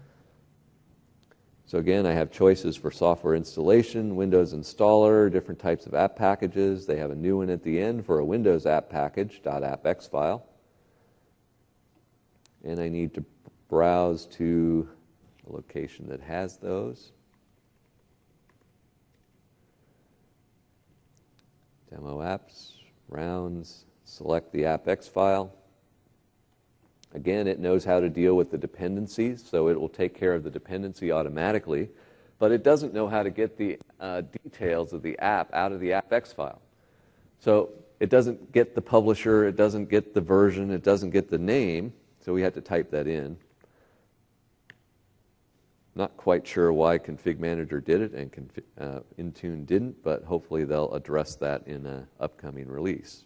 So again, I have choices for software installation, Windows installer, different types of app packages. They have a new one at the end for a Windows app package, .appx file. And I need to browse to a location that has those. Demo apps, rounds, select the AppX file. Again, it knows how to deal with the dependencies, so it will take care of the dependency automatically, but it doesn't know how to get the details of the app out of the AppX file. So it doesn't get the publisher, it doesn't get the version, it doesn't get the name, so we had to type that in. Not quite sure why Config Manager did it and Intune didn't, but hopefully they'll address that in an upcoming release.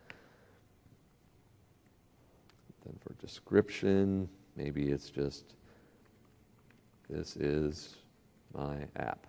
Then for description, maybe it's just, this is my app.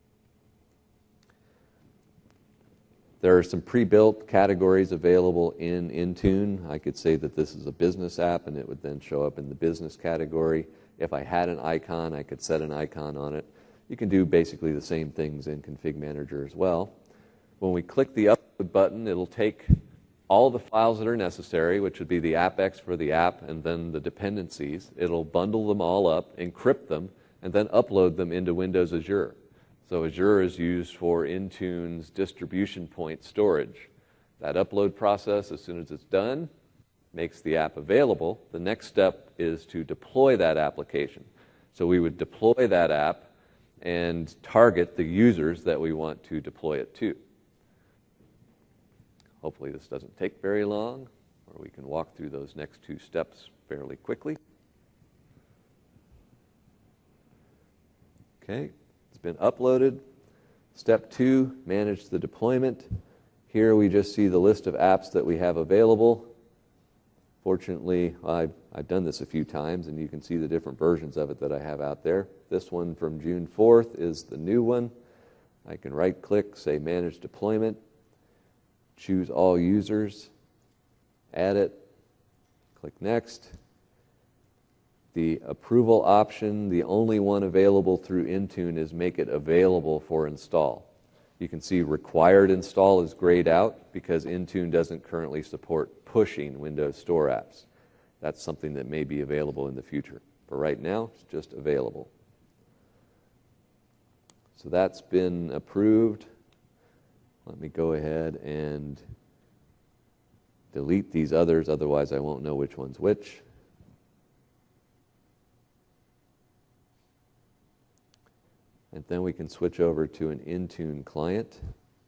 There are some pre-built categories available in Intune. I could say that this is a business app, and it would then show up in the business category. If I had an icon, I could set an icon on it. You can do basically the same things in Config Manager as well. When we click the upload button, it'll take all the files that are necessary, which would be the AppX for the app and then the dependencies. It'll bundle them all up, encrypt them, and then upload them into Windows Azure. So Azure is used for Intune's distribution point storage. That upload process, as soon as it's done, makes the app available. The next step is to deploy that application. So we would deploy that app and target the users that we want to deploy it to. Hopefully this doesn't take very long, or we can walk through those next two steps fairly quickly. Okay, it's been uploaded. Step 2, manage the deployment. Here we just see the list of apps that we have available. Fortunately, I've done this a few times, and you can see the different versions of it that I have out there. This one from June 4th is the new one. I can right-click, say Manage Deployment, choose All Users, add it, click Next. The approval option, the only one available through Intune, is make it available for install. You can see required install is grayed out because Intune doesn't currently support pushing Windows Store apps. That's something that may be available in the future. But right now, it's just available. So that's been approved. Let me go ahead and delete these others, otherwise I won't know which one's which. And then we can switch over to an Intune client.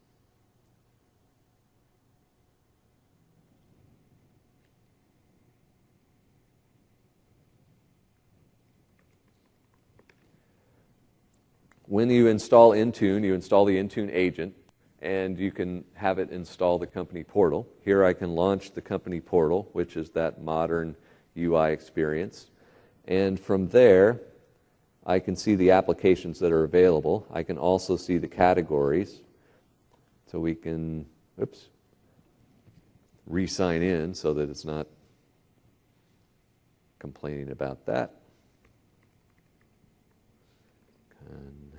When you install Intune, you install the Intune agent, and you can have it install the company portal. Here I can launch the company portal, which is that modern UI experience. And from there, I can see the applications that are available. I can also see the categories. So we can, re-sign in so that it's not complaining about that. And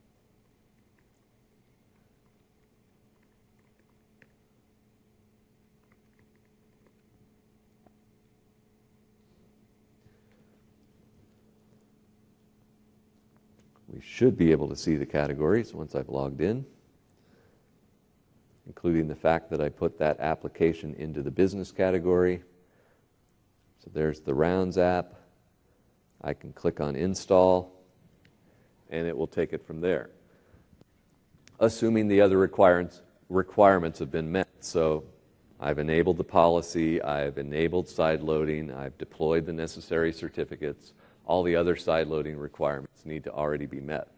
we should be able to see the categories once I've logged in, including the fact that I put that application into the business category. So there's the Rounds app. I can click on Install, and it will take it from there, assuming the other requirements have been met. So I've enabled the policy, I've enabled side loading, I've deployed the necessary certificates. All the other side loading requirements need to already be met.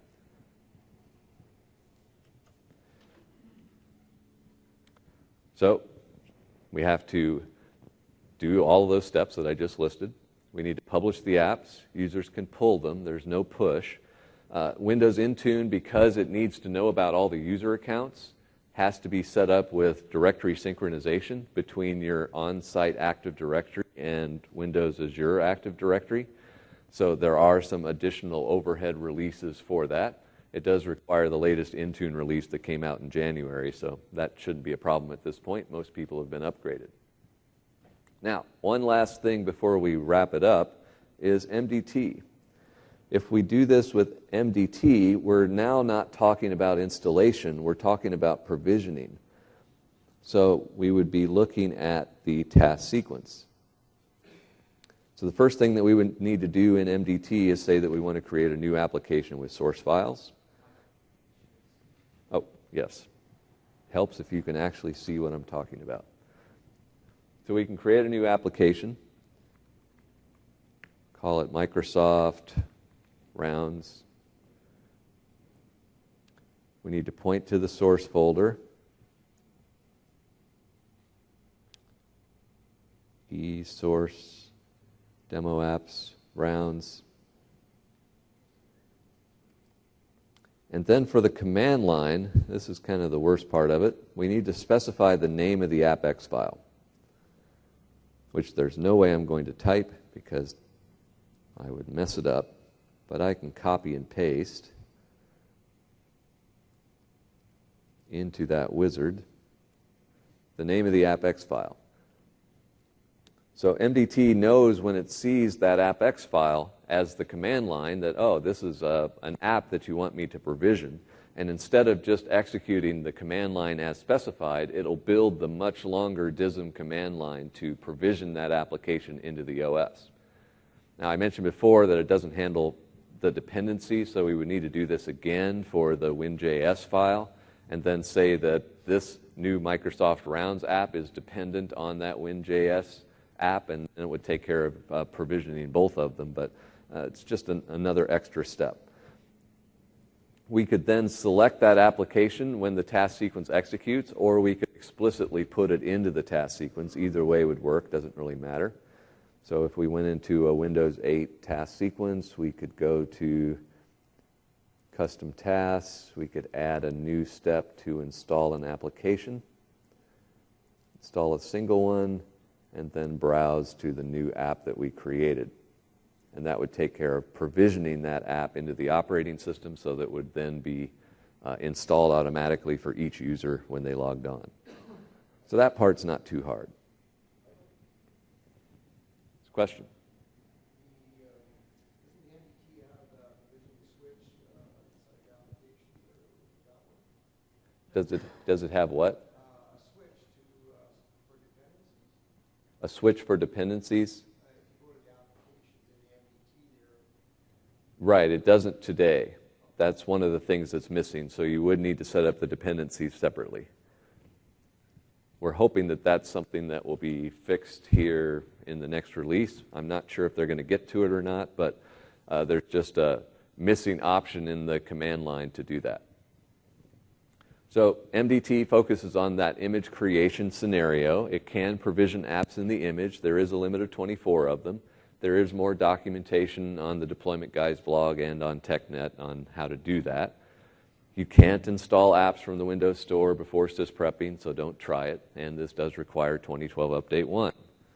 So we have to do all of those steps that I just listed. We need to publish the apps. Users can pull them. There's no push. Windows Intune, because it needs to know about all the user accounts, has to be set up with directory synchronization between your on-site Active Directory and Windows Azure Active Directory. So there are some additional overhead releases for that. It does require the latest Intune release that came out in January, so that shouldn't be a problem at this point. Most people have been upgraded. Now, one last thing before we wrap it up is MDT. If we do this with MDT, we're now not talking about installation, we're talking about provisioning. So we would be looking at the task sequence. So the first thing that we would need to do in MDT is say that we want to create a new application with source files. Oh, yes. Helps if you can actually see what I'm talking about. So we can create a new application, call it Microsoft Rounds. We need to point to the source folder. eSource, demo apps, rounds. And then for the command line, this is kind of the worst part of it, we need to specify the name of the AppX file, which there's no way I'm going to type because I would mess it up, but I can copy and paste into that wizard the name of the AppX file. So MDT knows when it sees that AppX file as the command line that, oh, this is an app that you want me to provision. And instead of just executing the command line as specified, it'll build the much longer DISM command line to provision that application into the OS. Now, I mentioned before that it doesn't handle the dependency, so we would need to do this again for the WinJS file, and then say that this new Microsoft Rounds app is dependent on that WinJS app, and it would take care of provisioning both of them, but it's just another extra step. We could then select that application when the task sequence executes, or we could explicitly put it into the task sequence. Either way would work, doesn't really matter. So if we went into a Windows 8 task sequence, we could go to Custom Tasks, we could add a new step to install an application, install a single one, and then browse to the new app that we created. And that would take care of provisioning that app into the operating system so that it would then be installed automatically for each user when they logged on. So that part's not too hard. Question? Does it have what? A switch for dependencies? Right, it doesn't today. That's one of the things that's missing, so you would need to set up the dependencies separately. We're hoping that that's something that will be fixed here in the next release. I'm not sure if they're going to get to it or not, but there's just a missing option in the command line to do that. So MDT focuses on that image creation scenario. It can provision apps in the image. There is a limit of 24 of them. There is more documentation on the Deployment Guys blog and on TechNet on how to do that. You can't install apps from the Windows Store before sysprepping, so don't try it. And this does require 2012 Update 1.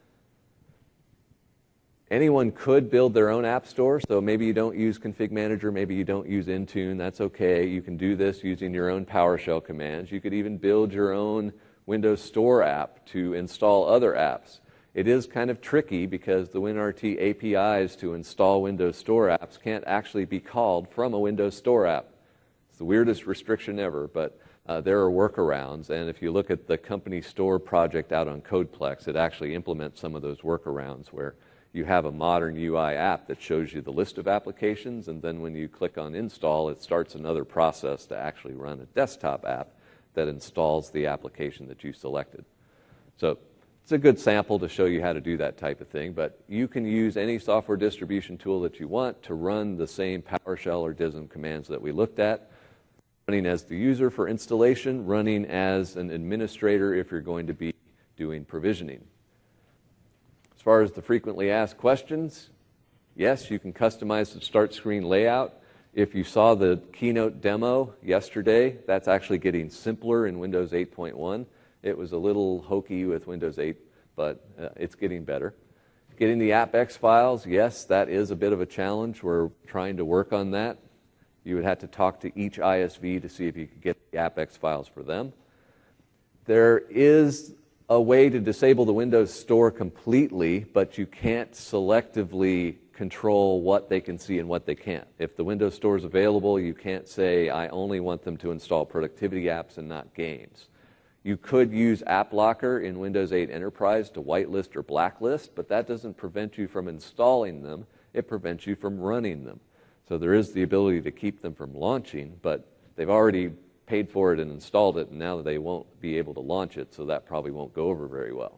Anyone could build their own app store, so maybe you don't use Config Manager, maybe you don't use Intune, that's okay. You can do this using your own PowerShell commands. You could even build your own Windows Store app to install other apps. It is kind of tricky because the WinRT APIs to install Windows Store apps can't actually be called from a Windows Store app. It's the weirdest restriction ever, but there are workarounds, and if you look at the company store project out on Codeplex, it actually implements some of those workarounds where you have a modern UI app that shows you the list of applications, and then when you click on install, it starts another process to actually run a desktop app that installs the application that you selected. So it's a good sample to show you how to do that type of thing, but you can use any software distribution tool that you want to run the same PowerShell or DISM commands that we looked at, running as the user for installation, running as an administrator if you're going to be doing provisioning. As far as the frequently asked questions, yes, you can customize the start screen layout. If you saw the keynote demo yesterday, that's actually getting simpler in Windows 8.1. It was a little hokey with Windows 8, but it's getting better. Getting the AppX files, yes, that is a bit of a challenge. We're trying to work on that. You would have to talk to each ISV to see if you could get the AppX files for them. There is a way to disable the Windows Store completely, but you can't selectively control what they can see and what they can't. If the Windows Store is available, you can't say, I only want them to install productivity apps and not games. You could use AppLocker in Windows 8 Enterprise to whitelist or blacklist, but that doesn't prevent you from installing them. It prevents you from running them. So there is the ability to keep them from launching, but they've already paid for it and installed it, and now they won't be able to launch it, so that probably won't go over very well.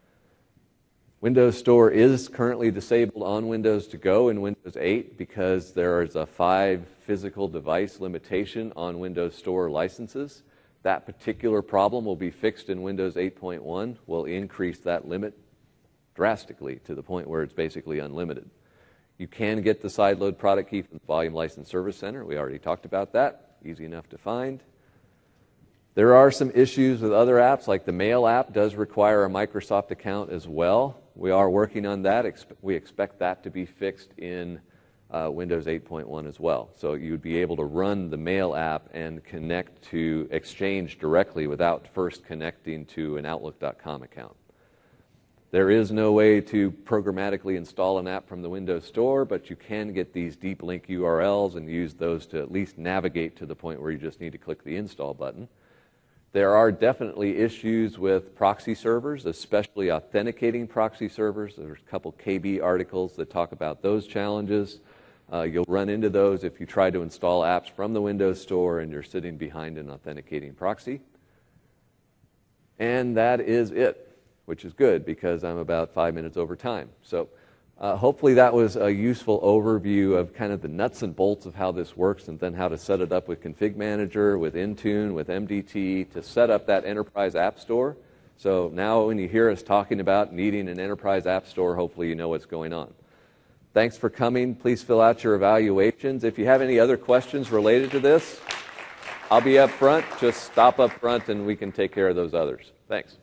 Windows Store is currently disabled on Windows to Go in Windows 8 because there is a 5 physical device limitation on Windows Store licenses. That particular problem will be fixed in Windows 8.1. We'll increase that limit drastically to the point where it's basically unlimited. You can get the sideload product key from the Volume License Service Center. We already talked about that. Easy enough to find. There are some issues with other apps, like the Mail app does require a Microsoft account as well. We are working on that. We expect that to be fixed in Windows 8.1 as well. So you'd be able to run the Mail app and connect to Exchange directly without first connecting to an Outlook.com account. There is no way to programmatically install an app from the Windows Store, but you can get these deep link URLs and use those to at least navigate to the point where you just need to click the install button. There are definitely issues with proxy servers, especially authenticating proxy servers. There's a couple KB articles that talk about those challenges. You'll run into those if you try to install apps from the Windows Store and you're sitting behind an authenticating proxy. And that is it, which is good because I'm about 5 minutes over time. So hopefully that was a useful overview of kind of the nuts and bolts of how this works and then how to set it up with Config Manager, with Intune, with MDT to set up that enterprise app store. So now when you hear us talking about needing an enterprise app store, hopefully you know what's going on. Thanks for coming. Please fill out your evaluations. If you have any other questions related to this, I'll be up front. Just stop up front and we can take care of those others. Thanks.